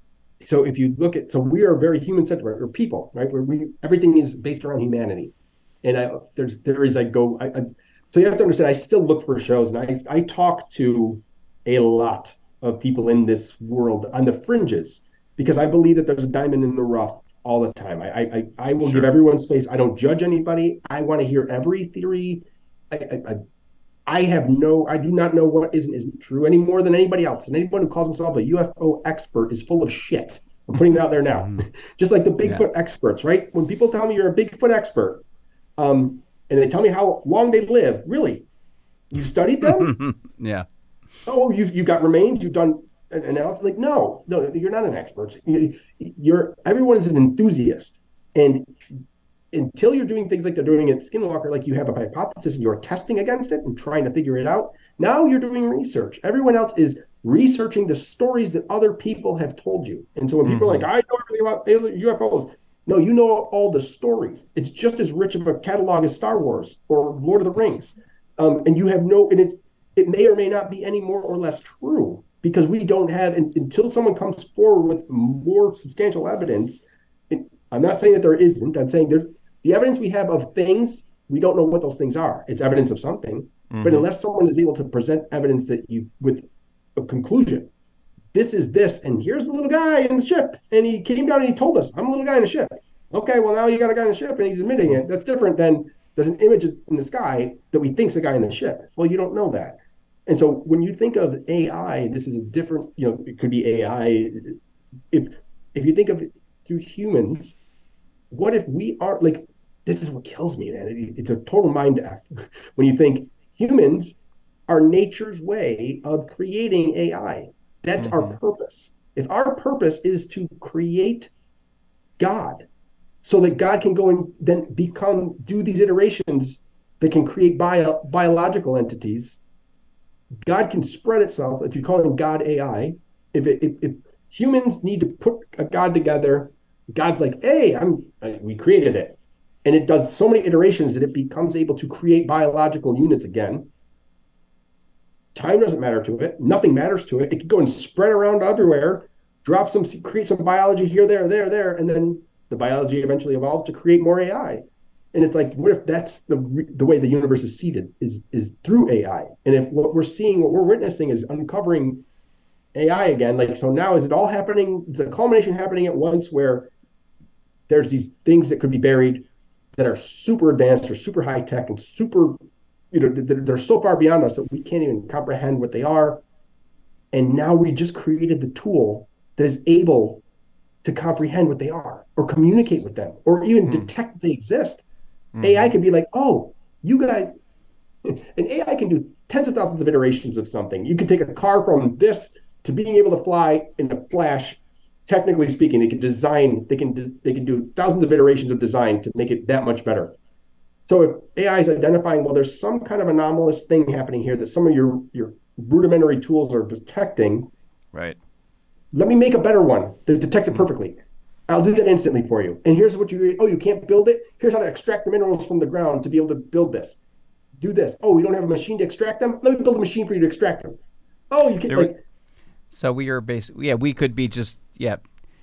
so if you look at, so we are very human-centered, right? We're people, right? Where we everything is based around humanity, and I there's theories I go. I, I so you have to understand. I still look for shows, and I I talk to a lot of people in this world on the fringes because I believe that there's a diamond in the rough all the time. I I I will give everyone space. I don't judge anybody. I want to hear every theory. I, I, I I have no, I do not know what isn't isn't true any more than anybody else. And anyone who calls himself a U F O expert is full of shit. I'm putting it out there now. Just like the Bigfoot experts, right? When people tell me you're a Bigfoot expert, um, and they tell me how long they live, really? You studied them? Yeah. Oh, you've you've got remains. You've done an analysis. Like, no, no, you're not an expert. You- You're everyone is an enthusiast, and until you're doing things like they're doing at Skinwalker, like you have a hypothesis and you're testing against it and trying to figure it out. Now you're doing research. Everyone else is researching the stories that other people have told you. And so when people are like, I know everything about alien U F Os, no, you know all the stories. It's just as rich of a catalog as Star Wars or Lord of the Rings. Um, and you have no, and it's, it may or may not be any more or less true because we don't have, and, until someone comes forward with more substantial evidence. It, I'm not saying that there isn't. I'm saying there's the evidence we have of things. We don't know what those things are. It's evidence of something. Mm-hmm. But unless someone is able to present evidence that you, with a conclusion, this is this, and here's the little guy in the ship, and he came down and he told us, I'm a little guy in the ship. Okay, well, now you got a guy in the ship, and he's admitting it. That's different than there's an image in the sky that we think's a guy in the ship. Well, you don't know that. And so when you think of A I, this is a different, you know, it could be A I. If if you think of it through humans, what if we are like, this is what kills me, man. It, it's a total mind F when you think humans are nature's way of creating A I. That's mm-hmm. our purpose. If our purpose is to create God so that God can go and then become, do these iterations that can create bio, biological entities, God can spread itself. If you call it God A I, if, it, if if humans need to put a God together, God's like, hey, I'm we created it. And it does so many iterations that it becomes able to create biological units again. Time doesn't matter to it. Nothing matters to it. It can go and spread around everywhere, drop some, create some biology here, there, there, there, and then the biology eventually evolves to create more A I. And it's like, what if that's the the way the universe is seeded, is is through A I? And if what we're seeing, what we're witnessing is uncovering A I again, like, so now is it all happening? Is the culmination happening at once where there's these things that could be buried that are super advanced or super high tech and super, you know, they're so far beyond us that we can't even comprehend what they are. And now we just created the tool that is able to comprehend what they are or communicate with them or even mm. detect that they exist. Mm-hmm. A I could be like, oh, you guys, and A I can do tens of thousands of iterations of something. You could take a car from this to being able to fly in a flash. Technically speaking, they can design, they can they can do thousands of iterations of design to make it that much better. So if A I is identifying, well, there's some kind of anomalous thing happening here that some of your your rudimentary tools are detecting, right? let me make a better one that detects it perfectly. I'll do that instantly for you. And here's what you, oh, you can't build it? Here's how to extract the minerals from the ground to be able to build this. Do this. Oh, we don't have a machine to extract them? Let me build a machine for you to extract them. Oh, you can, there, like... So we are basically, yeah, we could be just, yeah,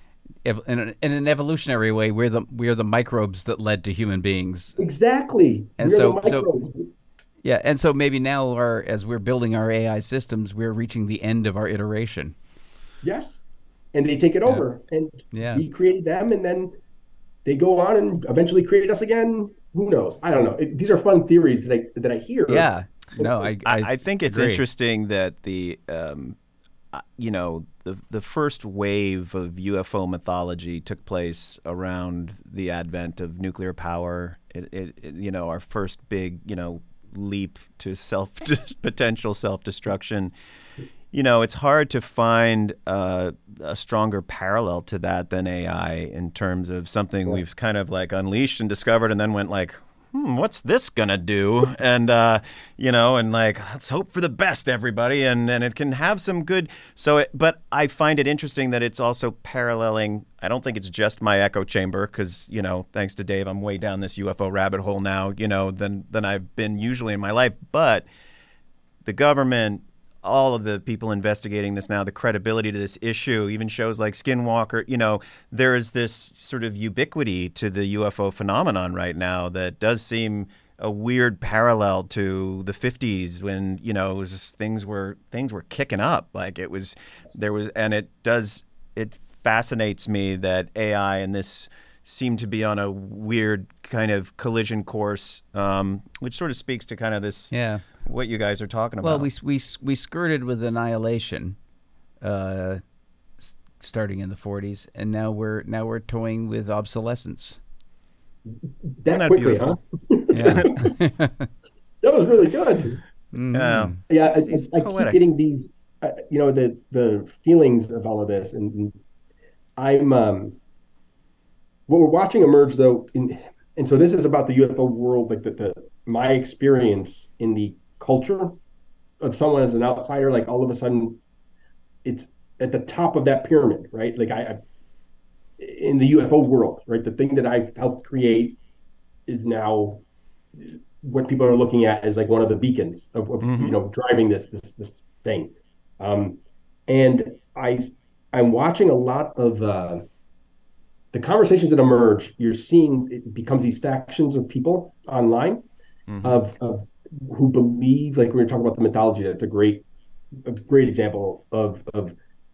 in an, in an evolutionary way, we're the we're the microbes that led to human beings. Exactly. And we're so, the microbes. so, yeah, and so maybe now, our, as we're building our A I systems, we're reaching the end of our iteration. Yes. And they take it yeah. over, and yeah. we created them, and then they go on and eventually create us again. Who knows? I don't know. It, these are fun theories that I that I hear. Yeah, no, I I, I think it's agree. interesting that the um, you know the the first wave of U F O mythology took place around the advent of nuclear power. It, it, it you know our first big you know leap to self potential self destruction. You know, it's hard to find uh, a stronger parallel to that than A I in terms of something we've kind of like unleashed and discovered and then went like, hmm, what's this going to do? And, uh, you know, and like, let's hope for the best, everybody. And, and it can have some good. So, it, but I find it interesting that it's also paralleling. I don't think it's just my echo chamber because, you know, thanks to Dave, I'm way down this U F O rabbit hole now, you know, than, than I've been usually in my life. But the government, all of the people investigating this now, the credibility to this issue, even shows like Skinwalker, you know, there is this sort of ubiquity to the U F O phenomenon right now that does seem a weird parallel to the fifties when, you know, it was just, things were things were kicking up. Like it was, there was, and it does, it fascinates me that A I and this seem to be on a weird kind of collision course, um, which sort of speaks to kind of this, yeah. what you guys are talking about. Well, we we we skirted with Annihilation, uh, s- starting in the forties, and now we're now we're toying with Obsolescence. That, that quickly, beautiful? Huh? Yeah, that was really good. mm-hmm. Yeah, Yeah, it's, I, it's I, I keep getting these, uh, you know, the the feelings of all of this, and, and I'm um, what we're watching emerge though, in, and so this is about the U F O world, like the, the my experience in the culture of someone as an outsider, like all of a sudden it's at the top of that pyramid, right? Like I, I in the U F O world, right? The thing that I've helped create is now what people are looking at as like one of the beacons of, of mm-hmm. you know, driving this, this, this thing. Um, and I, I'm watching a lot of uh, the conversations that emerge. You're seeing it becomes these factions of people online mm-hmm. of, of who believe, like we were talking about the mythology, that's a great, a great example of, of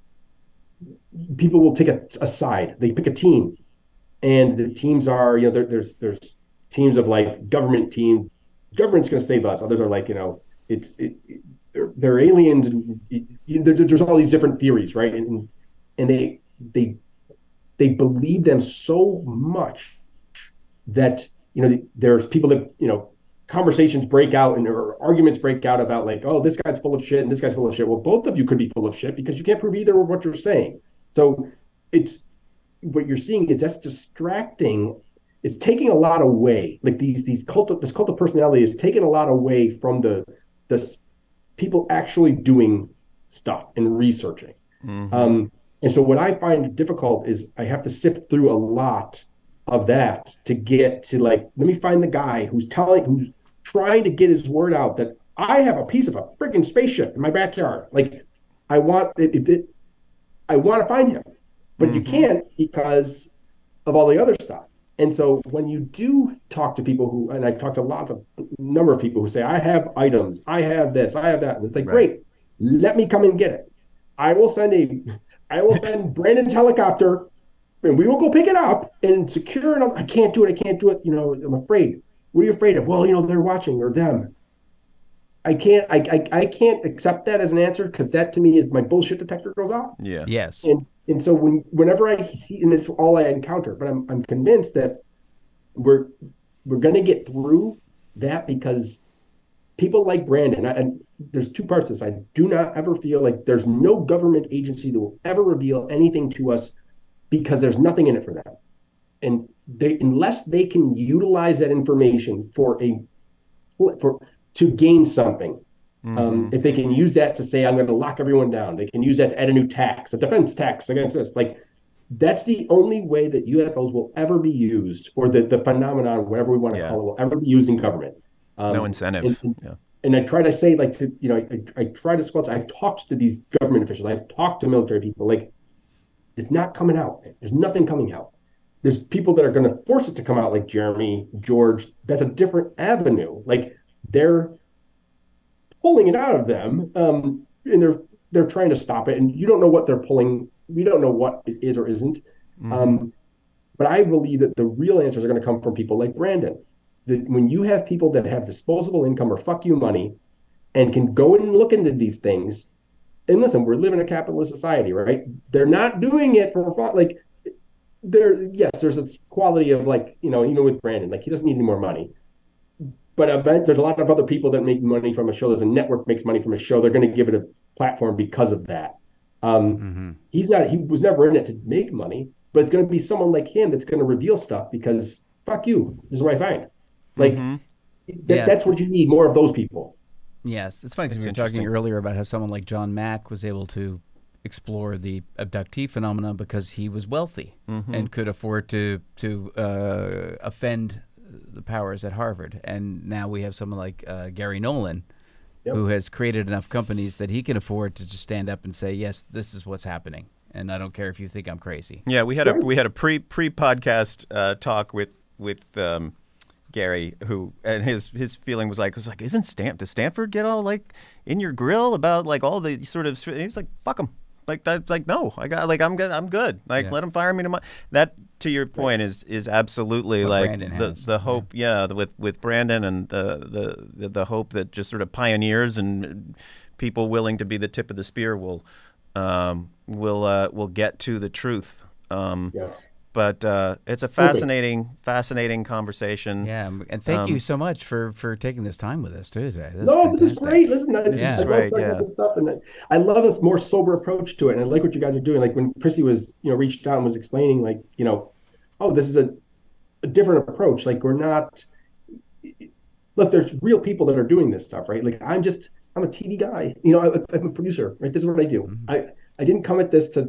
people will take a, a side, they pick a team, and the teams are, you know, there, there's, there's teams of like government team, government's going to save us. Others are like, you know, it's, it, it, they're, they're aliens, and it, it, there, there's all these different theories, right? And, and they, they, they believe them so much that, you know, there's people that, you know, conversations break out and or arguments break out about like, oh, this guy's full of shit and this guy's full of shit. Well, both of you could be full of shit because you can't prove either of what you're saying. So it's what you're seeing is that's distracting. It's taking a lot away. Like these these cult of, this cult of personality is taking a lot away from the the people actually doing stuff and researching. Mm-hmm. Um, and so what I find difficult is I have to sift through a lot of that to get to like, let me find the guy who's telling, who's trying to get his word out that I have a piece of a freaking spaceship in my backyard. Like I want it, it, it I want to find him, but mm-hmm. you can't because of all the other stuff. And so when you do talk to people who, and I've talked to a lot of number of people who say, I have items, I have this, I have that. And it's like, right. Great, let me come and get it. I will send a, I will send Brandon's helicopter and we will go pick it up and secure it. I can't do it. I can't do it. You know, I'm afraid. What are you afraid of? Well, you know, they're watching or them. I can't, I, I, I can't accept that as an answer because that to me is my bullshit detector goes off. Yeah. Yes. And and so when whenever I see, and it's all I encounter, but I'm I'm convinced that we're we're gonna get through that because people like Brandon, I, and there's two parts to this. I do not ever feel like there's no government agency that will ever reveal anything to us because there's nothing in it for them. And they, unless they can utilize that information for a for to gain something, Mm-hmm. Um, if they can use that to say, I'm going to lock everyone down, they can use that to add a new tax, a defense tax against this. Like, that's the only way that U F Os will ever be used, or that the phenomenon, whatever we want to yeah. call it, will ever be used in government. Um, no incentive. And, and, yeah. and I try to say, like, to, you know, I, I try to squelch, I talked to these government officials, I talked to military people, like, it's not coming out. There's nothing coming out. There's people that are going to force it to come out, like Jeremy, George. That's a different avenue. Like, they're pulling it out of them, um, and they're they're trying to stop it. And you don't know what they're pulling. We don't know what it is or isn't. Mm-hmm. Um, but I believe that the real answers are going to come from people like Brandon. That when you have people that have disposable income or fuck you money and can go and look into these things, and listen, we're living in a capitalist society, right? They're not doing it for fun. Like, there, yes, there's a quality of, like, you know, even with Brandon, like, he doesn't need any more money. But event, there's a lot of other people that make money from a show. There's a network makes money from a show. They're going to give it a platform because of that. Um, mm-hmm. He's not. He was never in it to make money, but it's going to be someone like him that's going to reveal stuff because fuck you. This is what I find. Like mm-hmm. th- yeah. that's what you need, more of those people. Yes, it's funny because we were talking earlier about how someone like John Mack was able to explore the abductee phenomenon because he was wealthy mm-hmm. and could afford to to uh, offend the powers at Harvard. And now we have someone like uh, Gary Nolan, yep. who has created enough companies that he can afford to just stand up and say, yes, this is what's happening, and I don't care if you think I'm crazy. Yeah, we had a we had a pre pre podcast uh, talk with with um, Gary, who and his his feeling was like was like, isn't Stan does Stanford get all like in your grill about like all the sort of? He was like, fuck him. Like that, like no, I got like I'm good. I'm good. Like yeah. let him fire me tomorrow. That, to your point, is is absolutely what like Brandon the has. the hope. Yeah, yeah the, with with Brandon and the, the the the hope that just sort of pioneers and people willing to be the tip of the spear will um, will uh, will get to the truth. Um, yes. But uh, it's a fascinating, fascinating conversation. Yeah, and thank um, you so much for, for taking this time with us too today. That's no, fantastic. This is great. Listen, this yeah. is right. Yeah. This stuff, and I love this more sober approach to it. And I like what you guys are doing. Like when Chrissy was, you know, reached out and was explaining, like, you know, oh, this is a, a different approach. Like we're not. Look, there's real people that are doing this stuff, right? Like I'm just, I'm a T V guy. You know, I, I'm a producer, right? This is what I do. Mm-hmm. I I didn't come at this to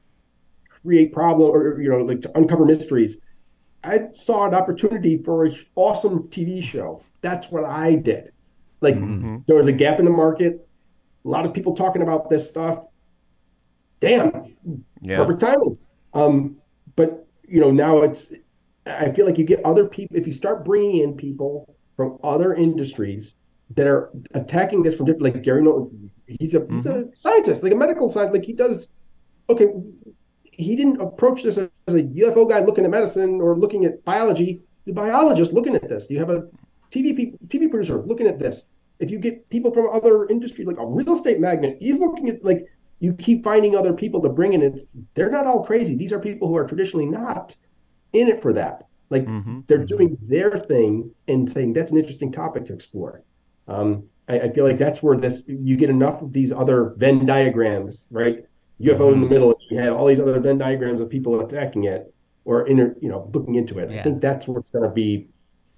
create problem or, you know, like to uncover mysteries. I saw an opportunity for an awesome T V show. That's what I did. Like mm-hmm. there was a gap in the market. A lot of people talking about this stuff. Damn, yeah. Perfect timing. Um, but you know, now it's, I feel like you get other people, if you start bringing in people from other industries that are attacking this from different, like Gary Nolan, he's a, mm-hmm. he's a scientist, like a medical scientist, like he does, okay, he didn't approach this as a U F O guy looking at medicine or looking at biology. The biologist looking at this. You have a T V pe- T V producer looking at this. If you get people from other industries, like a real estate magnate, he's looking at, like, you keep finding other people to bring in. It's, they're not all crazy. These are people who are traditionally not in it for that. Like mm-hmm. they're doing their thing and saying that's an interesting topic to explore. Um, I, I feel like that's where this, you get enough of these other Venn diagrams, right? U F O in the middle, you have all these other Venn diagrams of people attacking it or inter, you know, looking into it. Yeah. I think that's where it's going to be.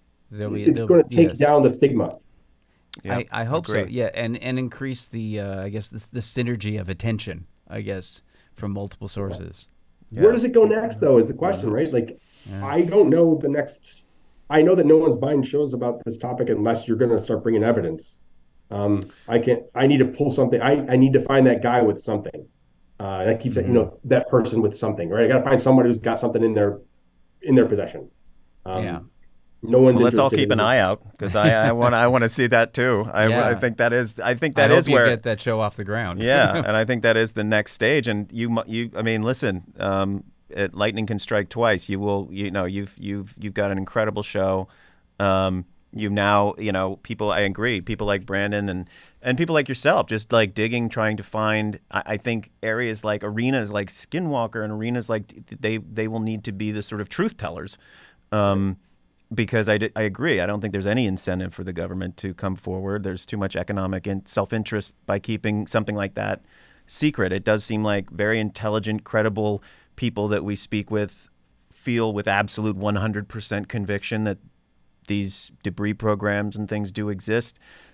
be it's going to take yes. down the stigma. Yeah, I, I hope so. Yeah, and and increase the uh, I guess the, the synergy of attention. I guess from multiple sources. Yeah. Where does it go next, though? Is the question, right? Like, yeah. I don't know the next. I know that no one's buying shows about this topic unless you're going to start bringing evidence. Um, I can't. I need to pull something. I I need to find that guy with something. Uh, and I keep saying, mm-hmm. you know, that person with something, right? I got to find someone who's got something in their, in their possession. Um, yeah. No one's. Well, let's all keep an eye out because I, I want I want to see that too. I, yeah. I think that is I think that I is hope where you get that show off the ground. Yeah, and I think that is the next stage. And you you I mean, listen, um, it, lightning can strike twice. You will you know you've you've you've got an incredible show. Um, you now you know people. I agree. People like Brandon and. And people like yourself, just like digging, trying to find. I, I think areas like arenas like Skinwalker and arenas like they they will need to be the sort of truth tellers, um, because I, I agree. I don't think there's any incentive for the government to come forward. There's too much economic and self-interest by keeping something like that secret. It does seem like very intelligent, credible people that we speak with feel with absolute one hundred percent conviction that these debris programs and things do exist.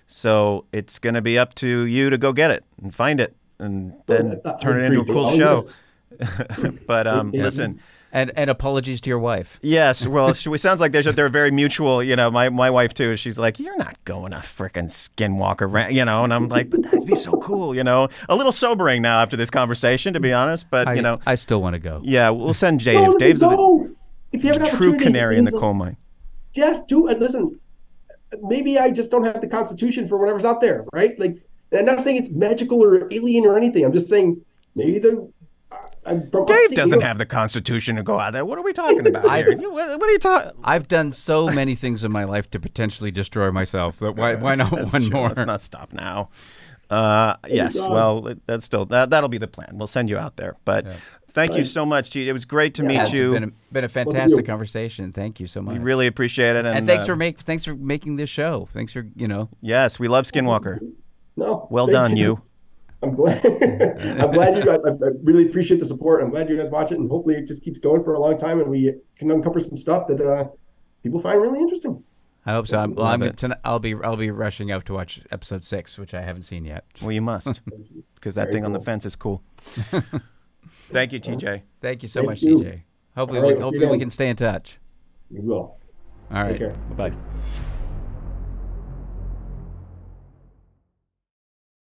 So it's going to be up to you to go get it and find it and then I- I turn it into a agree. cool I'll show. just- But um, Yeah. listen. And and apologies to your wife. Yes, well, she- it sounds like they're they're very mutual. You know, my, my wife too. She's like, "You're not going to frickin' Skinwalker Ranch," you know, and I'm like, "But that'd be so cool," you know. A little sobering now after this conversation, to be honest. But I, you know, I still want to go. yeah, we'll send Dave. No, listen, Dave's the go. If you have an true opportunity, canary in the listen, coal mine. Just do it. Listen, maybe I just don't have the constitution for whatever's out there, right? Like, and I'm not saying it's magical or alien or anything. I'm just saying maybe the. I'm from Dave upstate doesn't New York. have the constitution to go out there. What are we talking about here? You- What, what are you talking? I've done so many things in my life to potentially destroy myself. That why why not That's one true. more? Let's not stop now. Uh, yes, God. well, that's still that that'll be the plan. We'll send you out there. But thank you so much, T. It was great to meet It's you. been a, been a Both of fantastic you. conversation. Thank you so much. We really appreciate it. And, and thanks uh, for make thanks for making this show. Thanks for you know. yes, we love Skinwalker. No. Well thank done, you. I'm glad. I'm glad you guys. I, I really appreciate the support. I'm glad you guys watch it, and hopefully it just keeps going for a long time, and we can uncover some stuff that uh, people find really interesting. I hope so. I'm, well, Love I'm it. tonight, I'll be I'll be rushing out to watch episode six, which I haven't seen yet. Well, you must, because that Very thing on the cool. fence is cool. Thank you, T J. Thank you so Thank much, you. C J. Hopefully, All right, we, we'll see you hopefully we then. can stay in touch. We will. All right. Take care. Bye.